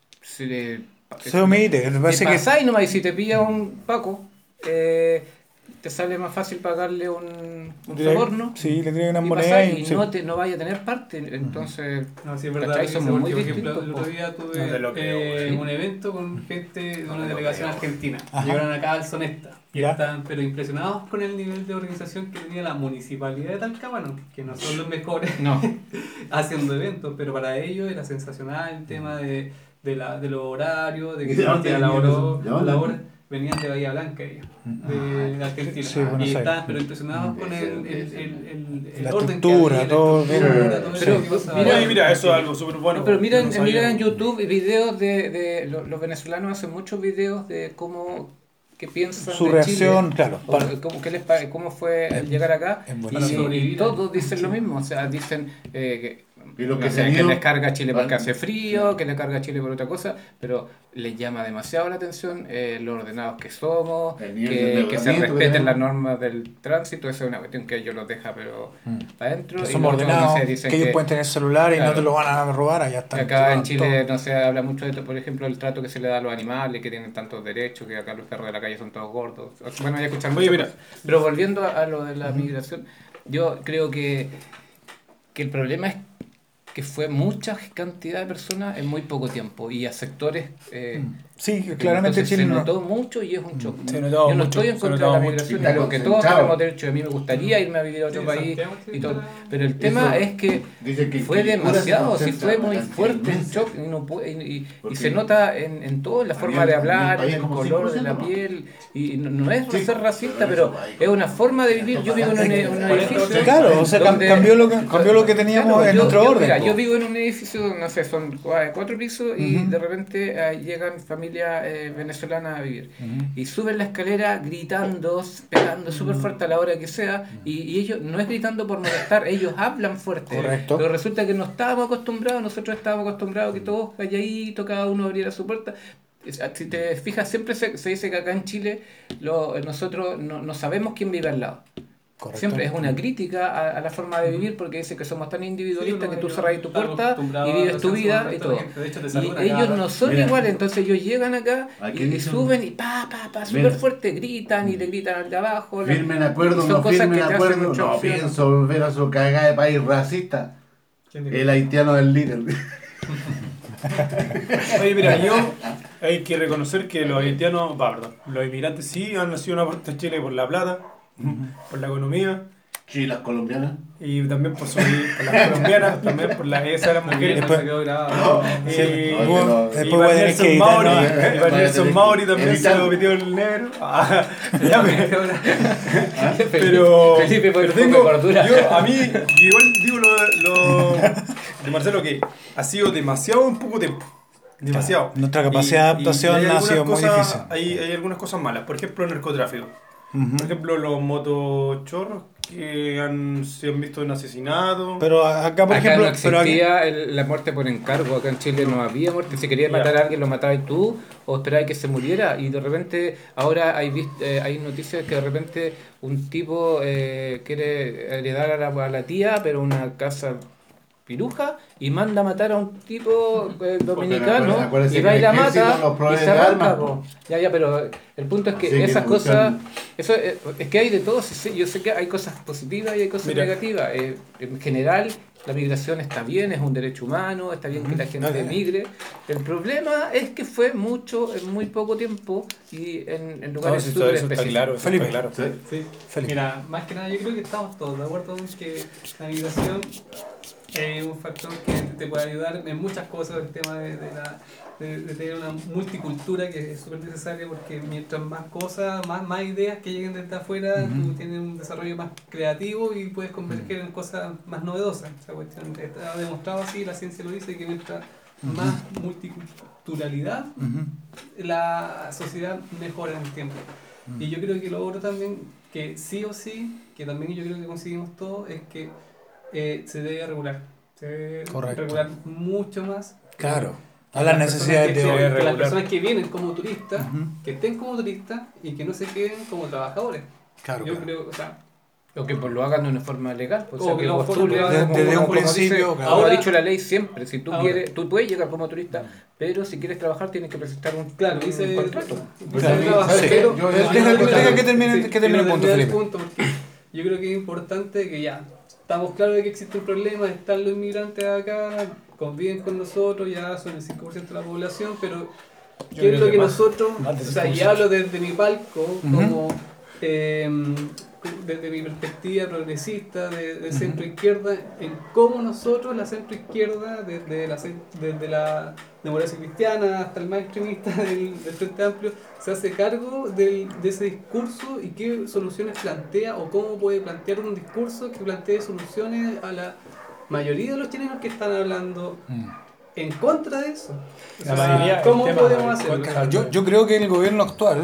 C: se,
D: Se omite, me
C: Si
D: parece que...
C: pasáis nomás y si te pilla un Paco, eh, te sale más fácil pagarle un, un
D: Direct-
C: soborno.
D: Sí, le tienen una
C: y
D: moneda
C: pasar,
D: y,
C: y
D: sí.
C: no, te, no vaya a tener parte. Entonces,
E: No, sí, es verdad.
C: ¿cachai?
E: que
C: Somos
E: porque,
C: muy
E: por ejemplo,
C: distintos,
E: el
C: po.
E: otro día tuve
A: No te lo creo,
E: eh,
C: sí.
E: un evento con gente de una
A: No te lo
E: delegación
A: creo.
E: argentina.
D: Ajá.
E: Llegaron acá al Sonesta. Y
D: Ya.
E: estaban pero impresionados con el nivel de organización que tenía la municipalidad de Talcahuano, que no son los mejores
C: no.
E: haciendo eventos, pero para ellos era sensacional el tema de, de, la, de los horarios, de que
B: ¿Y
E: se
B: de dónde
E: hacía
B: venían
E: labor,
B: esos? ¿De dónde?
E: labor, venían de Bahía Blanca ellos, de, de Argentina.
D: Sí, Buenos
E: y
D: Aires.
E: estaban pero impresionados
B: Mm.
E: con el, el, el, el, el
D: La
E: orden
D: estructura,
E: que había,
D: todo
E: la estructura,
B: bien.
E: todo
C: Pero,
E: eso que pasaba.
C: mira-
A: Oye, mira, eso es algo súper bueno.
C: No, pero mira,
A: yo no
C: en-
A: sabía.
C: mira en YouTube videos de, de los, los venezolanos hacen muchos videos de cómo que piensan
D: Su
C: de
D: reacción,
C: Chile,
D: claro,
C: o
D: para-
C: cómo, qué les pa- cómo fue el llegar acá
D: es
C: y,
D: buenísimo.
C: y todos dicen lo mismo, o sea, dicen eh,
B: Y lo
C: que,
B: que
C: no sé,
B: se
C: que
B: vio-
C: les carga a Chile porque
B: Vale.
C: hace frío, que les carga a Chile por otra cosa, pero les llama demasiado la atención eh, lo ordenados que somos,
B: El nivel de
C: que, que se
B: endeudamiento que
C: respeten
B: tenemos.
C: las normas del tránsito, esa es una cuestión que ellos los deja pero
D: Mm.
C: para adentro.
D: Que
C: y
D: somos
C: los otros, no
D: ordenados,
C: sé, dicen
D: que ellos
C: que-
D: pueden tener celular y no
C: claro.
D: te lo van a robar, allá están.
C: Acá en
D: todo.
C: Chile no se habla mucho de esto, por ejemplo, el trato que se le da a los animales, que tienen tantos derechos, que acá los perros de la calle son todos gordos. Bueno, ya escuchamos.
A: Oye,
C: muchas
A: mira.
C: cosas. Pero volviendo a, a lo de la migración, yo creo que, que el problema es que fue mucha cantidad de personas en muy poco tiempo y a sectores. Eh,
D: Sí, claramente
C: entonces
D: Chile
C: se
D: no.
C: notó mucho y es un shock.
D: Se notó
C: Yo no
D: mucho,
C: estoy en
D: se
C: contra de la
D: notaba mucho.
C: migración,
B: Y está
C: creo que todos
B: concentrado.
C: tenemos derecho. A mí me gustaría irme a vivir a otro
E: Sí,
C: país
E: Santiago, sí,
C: y todo.
E: está-
C: Pero el tema
B: Eso-
C: es que
B: Dicen que en
C: fue
B: Quilicura se
C: demasiado, sí
B: concentra
C: fue
B: una
C: muy
B: cantidad
C: fuerte el
B: inmensa.
C: shock y, no puede- y, y- y
B: Porque
C: se nota en, en todo, en la
B: a
C: forma
B: nivel-
C: de
B: a nivel
C: hablar,
B: país
C: en el
B: como
C: color de
B: cinco
C: la
B: por ciento,
C: piel, y no, no es
B: Sí,
C: ser racista,
B: pero
C: pero
B: eso país
C: es
B: como-
C: una forma de vivir. Yo vivo en un, en un edificio.
D: Claro, o sea, cam-
C: donde-
D: cambió lo que, cambió lo que teníamos
C: Claro,
D: en
C: yo-
D: otro
C: yo-
D: orden.
C: mira,
D: po.
C: yo vivo en un edificio, no sé, son cua- cuatro pisos y
D: Ujú.
C: de repente eh, llegan familias eh, venezolanas a vivir.
D: Ujú.
C: Y suben la escalera gritando, pegando súper fuerte a la hora que sea. Y, y ellos no es gritando por molestar, ellos hablan fuerte.
D: Correcto.
C: Pero resulta que no estábamos acostumbrados, nosotros estábamos acostumbrados que todos calladitos, cada uno abriera su puerta. Es- Si te fijas, siempre se, se dice que acá en Chile lo- nosotros no, no sabemos quién vive al lado.
D: Correcto.
C: Siempre es una crítica a, a la forma de vivir porque dice que somos tan individualistas
E: Sí,
C: que tú
E: uno-
C: cerras tu
E: está
C: puerta
E: acostumbrado
C: y
E: a
C: vives tu
E: hacer su
C: vida y
E: momento
C: todo.
E: de gente. De hecho, te
C: Y
E: saludan
C: ellos
E: cada
C: no
E: rato.
C: son
B: Mira.
C: iguales, entonces ellos llegan acá
B: Aquí
C: y, y
B: dicen-
C: suben y pa, pa, pa, súper
B: Mira.
C: fuerte, gritan y le gritan al de abajo. la-
B: Firmen acuerdo,
C: y son
B: no
C: cosas
B: firmen
C: que te hacen
B: acuerdo,
C: mucho
B: no
C: frío.
B: pienso volver a su cagada de país racista.
E: ¿Quién dijo?
B: El haitiano del líder.
A: Oye, mira, yo hay que reconocer que los haitianos, va, perdón, los inmigrantes sí han nacido en una parte de Chile por la plata, por la economía
B: Sí, las colombianas.
A: y también por, su, por las colombianas, también por la esa de las mujeres.
E: También se quedó grabado.
A: Y,
D: Sí,
A: y
B: vos-
D: después
A: para
D: voy a tener
A: Nelson
D: que editar,
A: Mauri,
D: ¿no?
A: y para
B: Voy a
A: Nelson
B: tener
A: Mauri
B: que
A: también se
B: editar.
A: lo metió el negro. Ah, ya, pero,
C: Felipe-
A: pero,
C: Felipe fue
A: pero
C: un poco
A: tengo,
C: de cordura.
A: yo, a mí, igual digo lo, lo de Marcelo que ha sido demasiado en poco tiempo. Demasiado.
D: Nuestra capacidad de adaptación
A: hay
D: ha
A: algunas
D: sido muy
A: cosas-
D: difícil.
A: Hay, hay algunas cosas malas. Por ejemplo, el narcotráfico.
D: Ujú.
A: Por ejemplo, los motochorros que han, se han visto en asesinatos.
D: Pero acá, por
C: Acá
D: ejemplo,
C: no
D: pero aquí-
C: existía el- la muerte por encargo, acá en Chile no había muerte, si querías
A: Ya.
C: matar a alguien lo matabas tú o esperabas que se muriera y de repente ahora hay vis- eh, hay noticias que de repente un tipo eh, quiere heredar a la, a la tía pero una casa piruja y manda a matar a un tipo eh, dominicano
B: acuérdate- acuérdate
C: y va
B: que
C: y la
B: el ejército
C: mata
B: los provee
C: y se
B: de
C: arranca,
B: armas,
C: po.
B: po.
C: Ya, ya, pero el punto es que
B: Así que
C: esas
B: no
C: cosas,
B: buscan-
C: eso es, es que hay de todo, sí, sí, yo sé que hay cosas positivas y hay cosas
A: Mira.
C: negativas. Eh, en general, la migración está bien, es un derecho humano, está bien que la gente
D: no, no.
C: emigre. El problema es que fue mucho en muy poco tiempo y en, en
A: No,
C: lugares
A: sí, eso,
C: súper
A: eso está
C: específicos.
A: claro. Eso
D: Felipe.
A: está claro.
B: Sí.
E: Sí.
D: Felipe.
E: Mira, más que nada yo creo que estamos todos de acuerdo en que la migración es un factor que te puede ayudar en muchas cosas, el tema de, de, la, de, de tener una multicultura que es súper necesaria porque mientras más cosas, más, más ideas que lleguen desde afuera,
D: Ujú.
E: tú tienes un desarrollo más creativo y puedes converger en cosas más novedosas. Esa cuestión está demostrado así, la ciencia lo dice, que mientras más multiculturalidad,
D: Ujú.
E: la sociedad mejora en el tiempo. Y yo creo que lo otro también, que sí o sí, que también yo creo que conseguimos todo, es que eh, se debe regular. Se debe
D: Correcto.
E: regular mucho más.
D: Claro,
E: Que
D: a las
E: personas
D: necesidades
E: que,
D: de hoy.
E: que las
A: regular.
E: personas que vienen como turistas,
D: Ujú.
E: que estén como turistas y que no se queden como trabajadores.
D: Claro,
E: yo
D: claro.
E: creo, o sea,
C: O que pues lo hagan de una forma legal, pues, o
E: O
C: sea,
E: que
C: que
E: lo
C: postulen,
E: formulen
C: como-
D: desde
C: como-
D: un
C: como dice-
D: principio, claro.
C: Ahora
E: Ahora-
C: ha dicho la ley siempre, si tú
E: ahora-
C: quieres, tú puedes llegar como turista, pero si quieres trabajar tienes que presentar un,
E: Claro, dice.
C: un contrato.
E: dice
B: Claro,
E: trabajar,
B: sí.
E: pero-
B: Yo-
E: pero-
B: deja-
E: pero-
D: deja que termine-
E: sí,
D: que termine el
E: quiero
D: punto,
E: terminar
D: Felipe.
E: punto porque yo creo que es importante que ya estamos claros de que existe un problema, están los inmigrantes acá, conviven con nosotros, ya son el cinco por ciento de la población, pero
A: Yo
E: ¿qué es
A: creo
E: lo
A: que
E: que
A: más,
E: nosotros,
A: más de
E: o sea,
A: cinco por
E: y
A: ciento.
E: hablo desde mi palco,
D: Ujú.
E: como eh, desde mi perspectiva progresista, de, de centro izquierda, en cómo nosotros, la centro izquierda, desde la, cen- desde la democracia cristiana hasta el más extremista del, del Frente Amplio, se hace cargo del, de ese discurso y qué soluciones plantea o cómo puede plantear un discurso que plantee soluciones a la mayoría de los chilenos que están hablando en contra de eso. O
A: La
E: sea,
A: mayoría,
E: ¿cómo
A: el tema
E: podemos
A: del
E: hacerlo?
A: podcast,
D: Yo, yo creo que el gobierno actual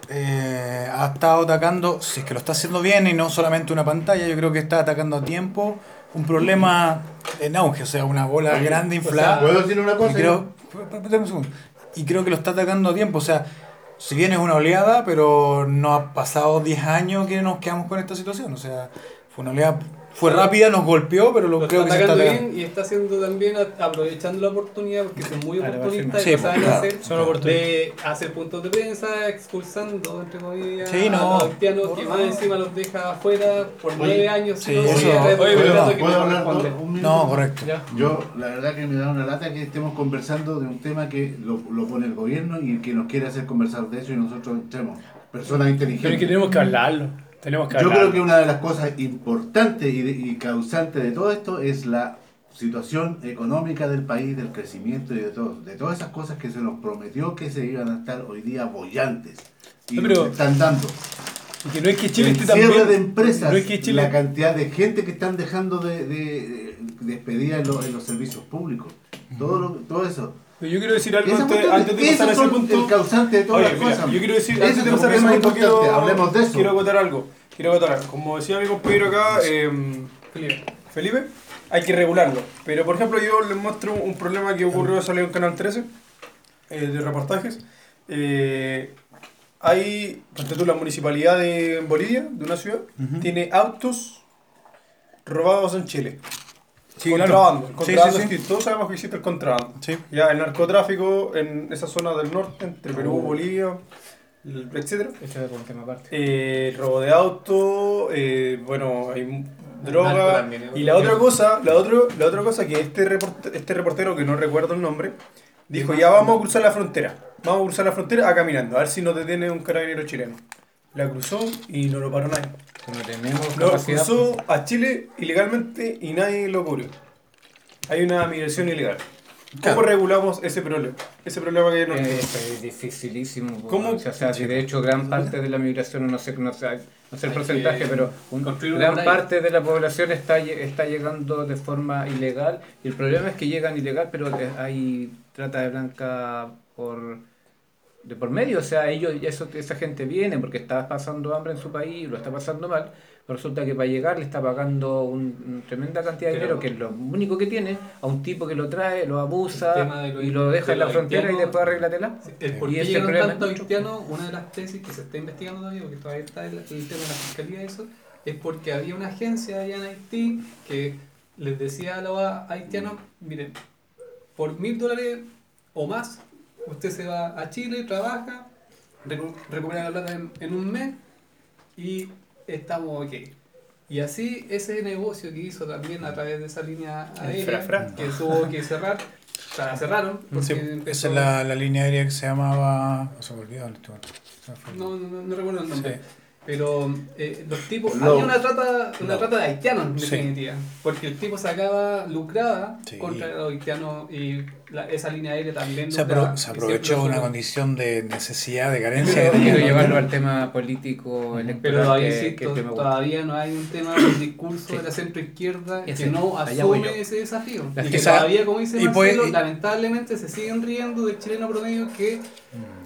D: eh, ha estado atacando, si es que lo está haciendo bien y no solamente una pantalla, yo creo que está atacando a tiempo un problema en auge, o sea, una bola grande inflada.
B: ¿Puedo decir una
D: Y
B: cosa?
D: creo, espérate un segundo. Y creo que lo está atacando a tiempo, o sea, si bien es una oleada, pero no ha pasado diez años que nos quedamos con esta situación, o sea, fue una oleada, fue rápida, nos golpeó, pero lo,
E: Lo
D: creo que
E: está
D: se está
E: atacando
D: atacando.
E: bien y está haciendo también a- aprovechando la oportunidad porque son muy
C: Ah, le va a
E: oportunistas
D: firmar.
E: y
D: Sí,
E: saben
D: claro.
E: hacer
A: Son oportunistas.
E: de hacer puntos de prensa expulsando entre comillas
D: Sí, no.
E: a los haitianos que más encima los deja afuera por
B: Oye,
E: nueve años
D: sí,
E: sin
D: eso-
E: posibilidad de
A: oye,
E: contrato
B: ¿Puedo,
E: que
B: puedo
E: no
B: hablar
E: corresponde.
B: dos- un minuto?
D: No, correcto.
E: Ya.
B: Yo, la verdad que me da una lata que estemos conversando de un tema que lo, lo pone el gobierno y que nos quiere hacer conversar de eso y nosotros tenemos personas inteligentes.
A: Pero es que tenemos que hablarlo. Tenemos que
B: Yo
A: hablarlo.
B: creo que una de las cosas importantes y, de- y causantes de todo esto es la situación económica del país, del crecimiento y de todo, de todas esas cosas que se nos prometió que se iban a estar hoy día bollantes y
A: No, pero-
B: nos están dando.
A: Y que no es que Chile
B: El
A: esté tan bien.
B: cierre de empresas,
A: No es que Chile.
B: la cantidad de gente que están dejando de, de, de despedida en, los- en los servicios públicos, todo, lo- todo eso.
A: Pero yo quiero decir algo
B: Esa
A: antes,
B: cuestión-
A: antes de pasar a
B: esos
A: ese
B: son
A: punto.
B: el causante de todas
A: Oye,
B: las
A: mira,
B: cosas.
A: yo quiero decir,
B: Ese
A: antes
B: es
A: de
B: un
A: pasar a ese
B: problema
A: punto,
B: importante,
A: quiero,
B: hablemos de eso.
A: quiero acotar algo. Quiero acotar algo. Como decía mi compañero acá, eh,
E: Felipe.
A: Felipe, hay que regularlo. Pero, por ejemplo, yo les muestro un problema que ocurrió, salió en Canal trece, eh, de reportajes. Eh, hay, ponte tú, la municipalidad de Bolivia, de una ciudad,
D: Ujú.
A: tiene autos robados en Chile.
D: Sí,
A: Contrabando.
D: claro.
A: El
D: Sí,
A: contrabando
D: sí, sí.
A: existe. Todos sabemos que existe el contrabando.
D: Sí.
A: Ya, el narcotráfico en esa zona del norte, entre Perú,
C: Oh.
A: Bolivia, el- etcétera.
C: Ese es un tema aparte.
A: Eh, el robo de auto, eh, bueno, hay m-
E: narco
A: droga.
E: también, ¿eh?
A: Y la otra cosa, la, otro, la otra cosa que este, report- este reportero, que no recuerdo el nombre, dijo, ya vamos a cruzar la frontera. Vamos a cruzar la frontera a caminando, a ver si nos detiene un carabinero chileno. La cruzó y no lo paró nadie.
C: No tenemos
A: Lo
C: capacidad.
A: cruzó a Chile ilegalmente y nadie lo cubrió. Hay una migración ilegal. ¿Cómo
D: Claro.
A: regulamos ese problema? Ese problema que nos...
C: Eh, es dificilísimo. po.
A: ¿Cómo?
C: O sea, o sea, si de hecho gran parte de la migración, no sé, no sé, no sé el
E: Hay
C: porcentaje,
E: que
C: pero un-
E: construir una
C: gran
E: muralla.
C: parte de la población está, lle- está llegando de forma ilegal. Y el problema es que llegan ilegal, pero eh, hay trata de blanca por de por medio. O sea, ellos, eso, esa gente viene porque está pasando hambre en su país, lo está pasando mal. Pero resulta que para llegar le está pagando un- una tremenda cantidad de
E: Pero-
C: dinero, que es lo único que tiene, a un tipo que lo trae, lo
E: El
C: abusa
E: tema de lo-
C: y lo deja
E: de
C: en la
E: los
C: frontera y
E: haitianos-
C: después arréglatela.
E: El por
C: Y
E: qué
C: ese
E: llegaron
C: problema
E: tantos
C: es mucho.
E: haitianos, una de las tesis que se está investigando todavía, porque todavía está el, el tema de la fiscalía de eso, es porque había una agencia allá en Haití que les decía a los haitianos, miren, por mil dólares o más, usted se va a Chile, trabaja, recu- recupera la plata en, en un mes y estamos ok. Y así ese negocio que hizo también a través de esa línea
A: El
E: aérea,
A: fra-fra.
E: que tuvo que cerrar, o sea, la cerraron, porque
A: Sí,
E: empezó-
D: Esa es la, la línea aérea que se llamaba. No se me olvidó en este momento. Se me fue.
E: No, no, no recuerdo el nombre.
D: Sí.
E: Pero eh, los tipos.
B: No.
E: Había una trata, una
B: No.
E: trata de haitianos en
D: Sí.
E: definitiva. Porque el tipo sacaba, lucraba
D: Sí.
E: contra los haitianos y la- esa línea aérea también.
D: Se,
E: lucraba,
D: apro- se
E: y
D: aprovechó
E: siempre
D: de una
E: fue-
D: condición de necesidad, de carencia.
C: Quiero,
D: que
C: quiero
D: tenía.
C: llevarlo al tema político electoral.
E: Pero todavía,
C: que-
E: insisto,
C: que- que me gusta.
E: todavía no hay un tema del discurso
C: Sí.
E: de la centroizquierda
C: Ese-
E: que no
C: allá voy yo.
E: asume ese desafío.
C: La
E: y
C: que
E: que
D: esa-
E: todavía, como dice
D: y puede-
E: Marcelo,
D: y-
E: lamentablemente se siguen riendo del chileno promedio que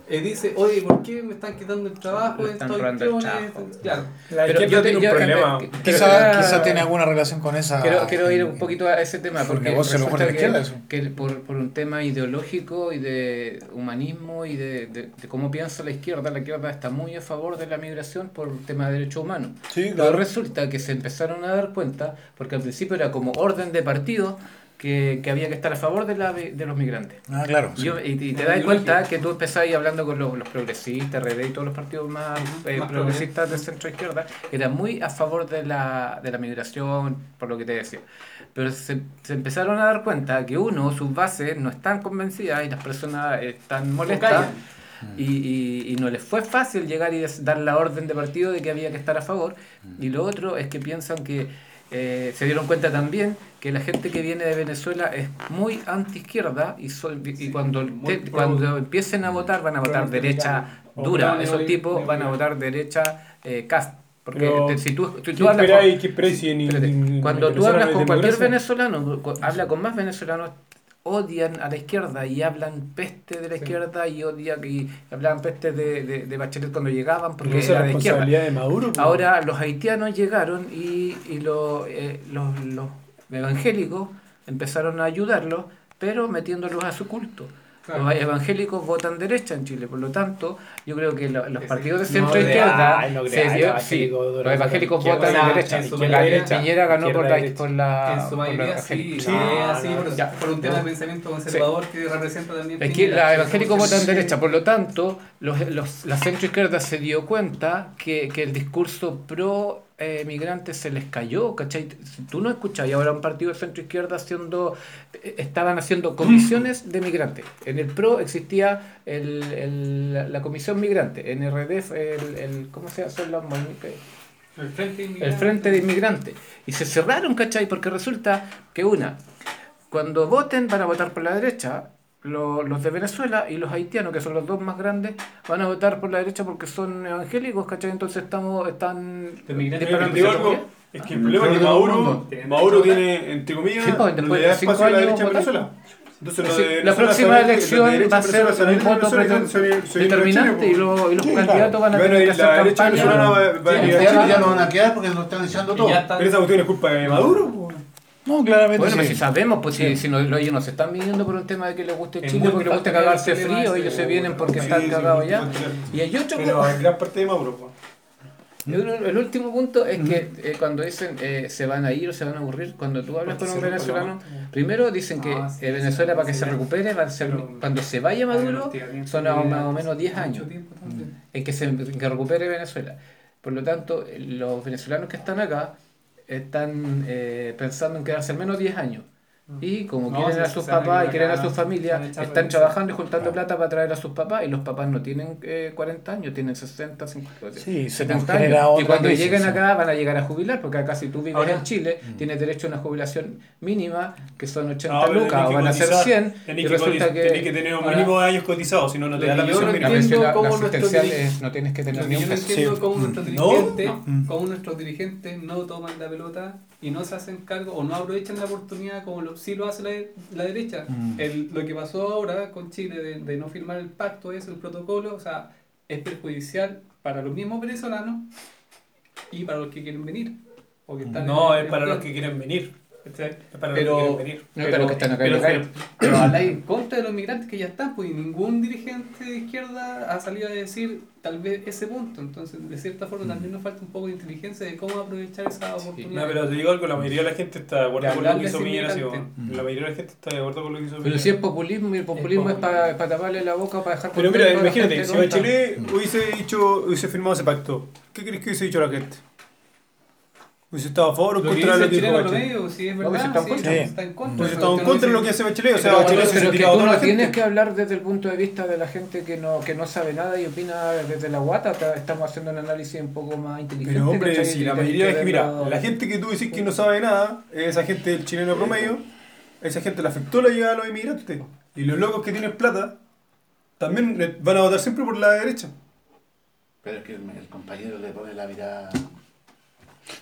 E: eh, dice, oye, ¿por qué me están quitando el trabajo?
C: Le están
E: Estoy
C: robando el
E: clones?
C: trabajo.
E: Claro.
A: La
C: Pero
A: izquierda
C: yo te-
A: tiene un
C: yo-
A: problema.
C: eh, eh,
D: Quizá,
C: Pero-
D: quizá tiene alguna relación con esa.
C: Quiero, quiero ir un poquito a ese tema,
D: Fue un
C: porque
D: negocio a lo mejor de la
C: resulta
D: izquierda,
C: que,
D: eso.
C: que por, por un tema ideológico y de humanismo y de, de, de cómo piensa la izquierda, la izquierda está muy a favor de la migración por el tema de derechos humanos.
D: Sí,
C: Pero
D: claro.
C: resulta que se empezaron a dar cuenta, porque al principio era como orden de partido, que, que había que estar a favor de, la, de los migrantes.
D: Ah, claro. sí.
C: Yo- y, y te
E: La
C: das cuenta
E: ideología.
C: que tú empezás ahí hablando con los, los progresistas, R D y todos los partidos más, eh,
E: más
C: progresistas de centro izquierda, eran muy a favor de la, de la migración, por lo que te decía. Pero se, se empezaron a dar cuenta que uno, sus bases no están convencidas y las personas están molestas.
E: callan.
C: Y, y, y no les fue fácil llegar y des- dar la orden de partido de que había que estar a favor. Y lo otro es que piensan que eh, se dieron cuenta también que la gente que viene de Venezuela es muy anti-izquierda y, son- y
E: Sí,
C: cuando,
E: muy
C: te-
E: pro-
C: cuando empiecen a votar van a votar
E: pro-norteamericano.
C: derecha
E: O
C: dura.
E: pro-
C: Esos
E: neo-
C: tipos van a
E: neoliberal.
C: votar derecha eh, cast. Porque
A: Pero,
C: te- si tú, si
A: ¿Qué
C: tú hablas con-
A: esperáis? ¿Qué esperáis si en-
C: Espérate,
A: en
C: cuando tú
A: Venezuela
C: hablas
A: no hay
C: con cualquier
A: democracia?
C: venezolano, cu- habla con más venezolanos, odian a la izquierda y hablan peste de la
E: Sí.
C: izquierda y odian y hablaban peste de, de, de Bachelet cuando llegaban porque
A: Porque esa es
C: era
A: la
C: de izquierda.
A: responsabilidad de Maduro. pues.
C: Ahora los haitianos llegaron y, y lo- eh, los, los evangélicos empezaron a ayudarlos, pero metiéndolos a su culto.
E: Claro.
C: Los evangélicos votan derecha en Chile, por lo tanto, yo creo que lo- los
E: Ese-
C: partidos de
A: no
C: centro
A: creáis,
C: izquierda
A: no
C: se
A: creáis,
C: dio-
A: los
C: sí,
A: evangélicos
C: los
A: votan
C: evangélicos
A: izquierda,
C: votan
E: izquierda,
C: derecha.
E: en su
C: Piñera,
E: mayoría,
C: Piñera ganó por
A: izquierda,
C: la,
A: derecha.
C: por la
E: En su
C: por los
E: mayoría sí,
C: evangélicos.
E: sí,
A: No,
E: es así
A: no,
E: por,
C: ya.
E: por un tema de pensamiento conservador que representa también
C: Es que
E: Piñera.
C: los evangélicos votan
A: Sí.
C: derecha, por lo tanto, los, los- la centroizquierda se dio cuenta que, que el discurso pro eh, migrante se les cayó, ¿cachai? Si tú no escuchas, y ahora un partido de centroizquierda haciendo, eh, estaban haciendo comisiones de migrantes. En el pro existía el, el- la- la comisión migrante, en R D F, el, el, ¿cómo se llama? Los movimientos?
E: El Frente
C: El
E: Inmigrante.
C: Frente de Inmigrantes. Y se cerraron, ¿cachai? Porque resulta que una, cuando voten van a votar por la derecha, lo- los de Venezuela y los haitianos, que son los dos más grandes, van a votar por la derecha porque son evangélicos, ¿cachai? Entonces estamos, están
E: De migrantes.
C: disparando
A: Te digo
C: esa
A: algo,
C: teoría.
A: es que el problema es que Maduro, Maduro tiene, entre comillas,
C: Sí, pues,
A: le
C: después de
A: da
C: cinco
A: espacio a la
C: años
A: derecha en
C: votan-
A: Venezuela. Entonces, lo
C: Sí,
A: de
C: la
A: Venezuela
C: próxima
A: sale-
C: elección
A: los de derecha
C: va a ser
A: Venezuela salen
C: un
A: de
C: voto
A: Venezuela y
C: preter-
A: son- son- son
C: determinante y,
A: inmigraciones,
C: lo- y los
D: Sí,
C: candidatos van a
A: Y bueno,
C: tener
A: y
C: que
A: la
C: hacer
A: derecha
C: campaña.
A: venezolana va- va a
E: Sí,
B: La
A: ir a
B: izquierda
A: Chile.
B: ya no van a quedar porque lo están echando
E: Y
B: todo.
E: ya está-
A: Pero esa cuestión es culpa de Maduro. pues.
D: No, claramente
C: Bueno,
D: sí.
C: pues si sabemos, pues si, si no, lo- ellos no se están viniendo por un tema de que les guste
E: Es
C: Chile,
E: muy
C: porque les gusta
E: falta
C: cagarse
E: que el tema
C: frío,
E: ese,
C: ellos se vienen porque
A: Sí,
C: están
A: sí,
C: cagados
A: sí,
C: ya.
A: sí, sí.
C: Y hay otro
A: Pero en gran parte de Maduro. pues.
C: Yo creo que el último punto es que eh, cuando dicen eh, se van a ir o se van a aburrir, cuando tú hablas con un venezolano, primero dicen que
E: Ah, sí,
C: eh, Venezuela
E: sí,
C: para que
E: sí,
C: se
E: sí.
C: recupere va a ser,
E: Pero-
C: cuando se vaya Maduro, son a- más o menos diez años
E: Mucho tiempo también.
C: en que se en que recupere Venezuela. Por lo tanto, eh, los venezolanos que están acá están eh, pensando en quedarse al menos diez años. Y como
E: No,
C: quieren
E: si
C: a
E: se
C: sus
E: van a
C: papás
E: ir
C: y quieren a
E: acá,
C: sus familias,
E: van a echar
C: están
E: renuncia.
C: trabajando y juntando plata para traer a sus papás y los papás no tienen eh, cuarenta años, tienen sesenta, cincuenta,
D: Sí, se
C: setenta
D: genera
C: años. Y
D: otra
C: cuando
D: crisis,
C: lleguen
D: sí.
C: acá van a llegar a jubilar, porque acá si tú vives
E: Ahora-
C: en Chile, tienes derecho a una jubilación mínima, que son ochenta
A: No, pero
C: lucas,
A: tenés
C: o
A: que
C: van a ser
A: cotizar,
C: cien,
A: tenés
C: y
A: que
C: resulta
A: cotiz-
C: que...
A: tenés que tener un
E: Ahora,
A: mínimo de años cotizados, si no, no te
E: lo
A: da la
E: que yo
A: pensión
E: no
C: La
A: mínima.
E: entiendo
C: pensión- la
E: cómo nuestro
C: asistencial
E: dirige-
C: es- no tienes que tener
E: Lo
C: ni
E: que yo
C: un
E: no
C: peso.
E: entiendo
D: Sí.
E: cómo nuestros
A: No,
E: dirigentes,
D: no.
E: cómo nuestros dirigentes no toman la pelota y no se hacen cargo o no aprovechan la oportunidad como lo, sí lo hace la, la derecha.
D: Mm.
E: El, lo que pasó ahora con Chile de, de no firmar el pacto, es el protocolo, o sea, es perjudicial para los mismos venezolanos y para los que quieren venir. O que están
A: No,
E: en-
A: es para
E: en-
A: los que quieren venir.
E: ¿cachai?
A: Es para
E: Pero-
A: los que quieren venir.
C: No, pero que están acá
E: pero,
C: ilegales.
E: pero, pero habláis en contra de los migrantes que ya están, pues y ningún dirigente de izquierda ha salido a decir tal vez ese punto. Entonces, de cierta forma, también nos falta un poco de inteligencia de cómo aprovechar esa oportunidad.
A: No, pero te digo algo, la mayoría de la gente está de acuerdo
E: De
A: con lo que
E: hablarle
A: hizo
E: sin
A: Piñera. sí,
E: migrante.
A: bueno. La mayoría de la gente está de acuerdo con lo que hizo
C: Pero
A: Piñera.
C: si es populismo, y el populismo es para taparle la boca, para dejar
A: Pero
C: contento
A: mira,
C: a la
A: imagínate,
C: gente
A: si
C: tonta.
A: Bachelet hubiese dicho, hubiese firmado ese pacto, ¿qué crees que hubiese dicho la gente? ¿Hubiese estado a favor o
E: Lo que
A: contra
E: dice
A: de lo
E: el
A: que dijo
E: chileno
A: Bachelet?
E: promedio, si es
C: No, pues
E: verdad,
C: está en
E: sí,
C: contra.
E: está en contra.
A: Entonces
E: pero
A: estamos en
E: usted no
A: contra de lo que
E: dice-
A: hace Bachelet, o sea,
C: Pero,
A: Bachelet se
C: pero que
A: tiraba a
C: tú
A: toda
C: no
A: la
C: tienes
A: gente.
C: que hablar desde el punto de vista de la gente que no, que no sabe nada y opina desde la guata. ta- Estamos haciendo un análisis un poco más inteligente.
A: Pero hombre,
C: ¿cachai?
A: si la
C: Y
A: mayoría
C: tenés
A: es que,
C: que
A: mira,
C: verlo-
A: la gente que tú decís que no sabe nada, esa gente del chileno promedio, esa gente le afectó la llegada de los inmigrantes. Y los locos que tienen plata, también le- van a votar siempre por la derecha.
B: Pero es que el, el compañero le pone la mirada.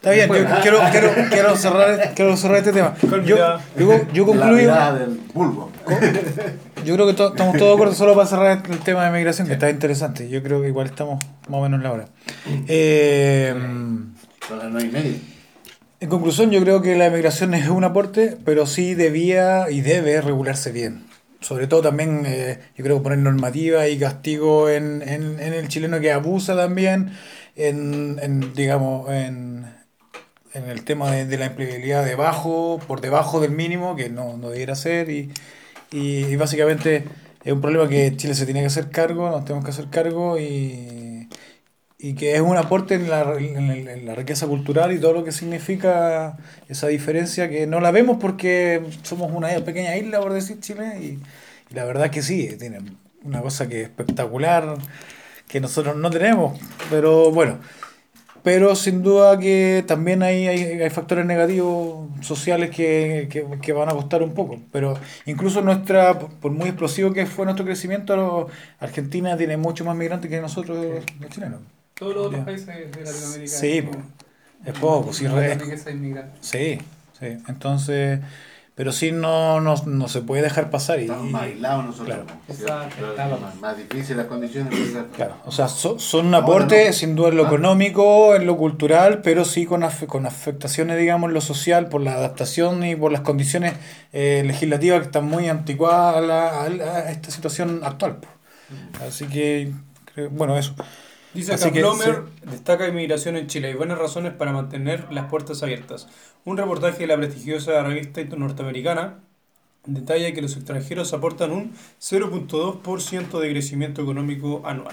D: Está bien, yo quiero, quiero, quiero, cerrar, quiero cerrar este tema. Yo, yo, yo
B: La
D: concluyo.
B: mirada del vulgo.
D: Yo creo que to- estamos todos de acuerdo, solo para cerrar el tema de migración, que está interesante. Yo creo que igual estamos más o menos en la hora. Eh,
B: Son las nueve y media.
D: en conclusión, yo creo que la migración es un aporte, pero sí debía y debe regularse bien. Sobre todo también, eh, yo creo que poner normativa y castigo en, en, en el chileno que abusa también, en, en digamos, en, en el tema de, de la empleabilidad debajo, por debajo del mínimo, que no, no debiera ser, y, y, y básicamente es un problema que Chile se tiene que hacer cargo, nos tenemos que hacer cargo, y, y que es un aporte en la, en, el- en la riqueza cultural y todo lo que significa esa diferencia, que no la vemos porque somos una pequeña isla, por decir Chile, y, y la verdad que sí, tiene una cosa que es espectacular, que nosotros no tenemos, pero bueno. Pero sin duda que también hay, hay, hay factores negativos sociales que, que, que van a costar un poco. Pero incluso nuestra, por por muy explosivo que fue nuestro crecimiento, Argentina tiene mucho más migrantes que nosotros los chilenos.
E: Todos los otros
D: Ya.
E: países de Latinoamérica.
D: Sí,
E: tienen
D: po, es poco, sí,
E: una
D: re-
E: gran riqueza inmigrante.
D: sí, sí. Entonces, pero sí no, no, no se puede dejar pasar. Y,
B: Estamos más aislados nosotros.
D: claro.
B: ¿no?
E: Exacto.
B: Pero
E: Claro.
B: Más, más difíciles las condiciones. pues,
D: Claro, o sea, so- son un
B: Ahora
D: aporte
B: no.
D: sin duda en lo
B: Ah.
D: económico, en lo cultural, pero sí con, af- con afectaciones, digamos, en lo social, por la adaptación y por las condiciones eh, legislativas que están muy anticuadas a, la- a la- a esta situación actual, po. Así que, creo- bueno, eso.
A: Dice
D: Así
A: acá,
D: que,
A: Plomer destaca inmigración en Chile. Hay buenas razones para mantener las puertas abiertas. Un reportaje de la prestigiosa revista norteamericana detalla que los extranjeros aportan un cero punto dos por ciento de crecimiento económico anual.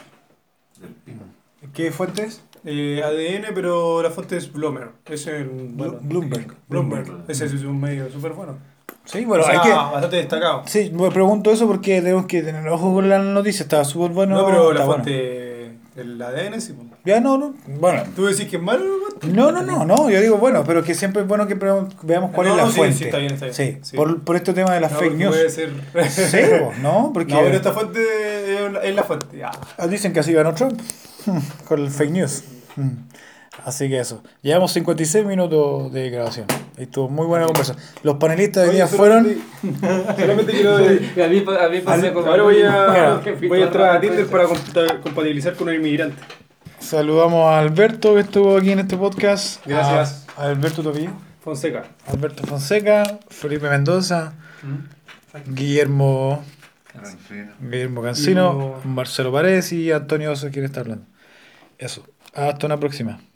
D: ¿Qué fuentes?
A: Eh, A D N, pero la fuente es Bloomberg. Es el, bueno,
D: Bloomberg.
A: Bloomberg. Ese es un medio súper bueno.
D: Sí, bueno,
A: O sea,
D: hay que...
A: bastante destacado.
D: Sí, me pregunto eso porque tenemos que tener ojo con la noticia, estaba súper bueno.
A: No, pero la
D: está bueno.
A: fuente del A D N, sí. pues.
D: Ya no, no, bueno.
A: ¿Tú decís que es malo? ¿No?
D: No, no, no, no, yo digo, bueno, pero que siempre es bueno que pre- veamos cuál
A: No,
D: es la
A: no, sí,
D: fuente.
A: sí, está bien, está bien.
D: Sí,
A: Sí.
D: Por, por este tema de las
A: No,
D: fake
A: porque
D: news.
A: puede ser...
D: Sí, pues, ¿no? Porque
A: No, pero esta fuente es la- es la fuente. Ya.
D: ah, dicen que así ganó Trump con el fake news. Mm. Así que eso. Llevamos cincuenta y seis minutos de grabación. Y estuvo muy buena conversación. Los panelistas de hoy día
A: Oye,
D: fueron...
A: solamente- Solamente quiero...
C: A mí, a mí pasé
A: Al-
C: como-
A: Ahora voy a,
D: Claro.
A: voy a entrar a Tinder para computa- compatibilizar con un inmigrante.
D: Saludamos a Alberto que estuvo aquí en este podcast.
A: Gracias.
D: A, a Alberto Topillo.
A: Fonseca.
D: Alberto Fonseca, Felipe Mendoza, Guillermo, Guillermo Cancino,
A: Guillermo-
D: Marcelo Paredes y Antonio Oso, quien está hablando. Eso. Hasta una próxima.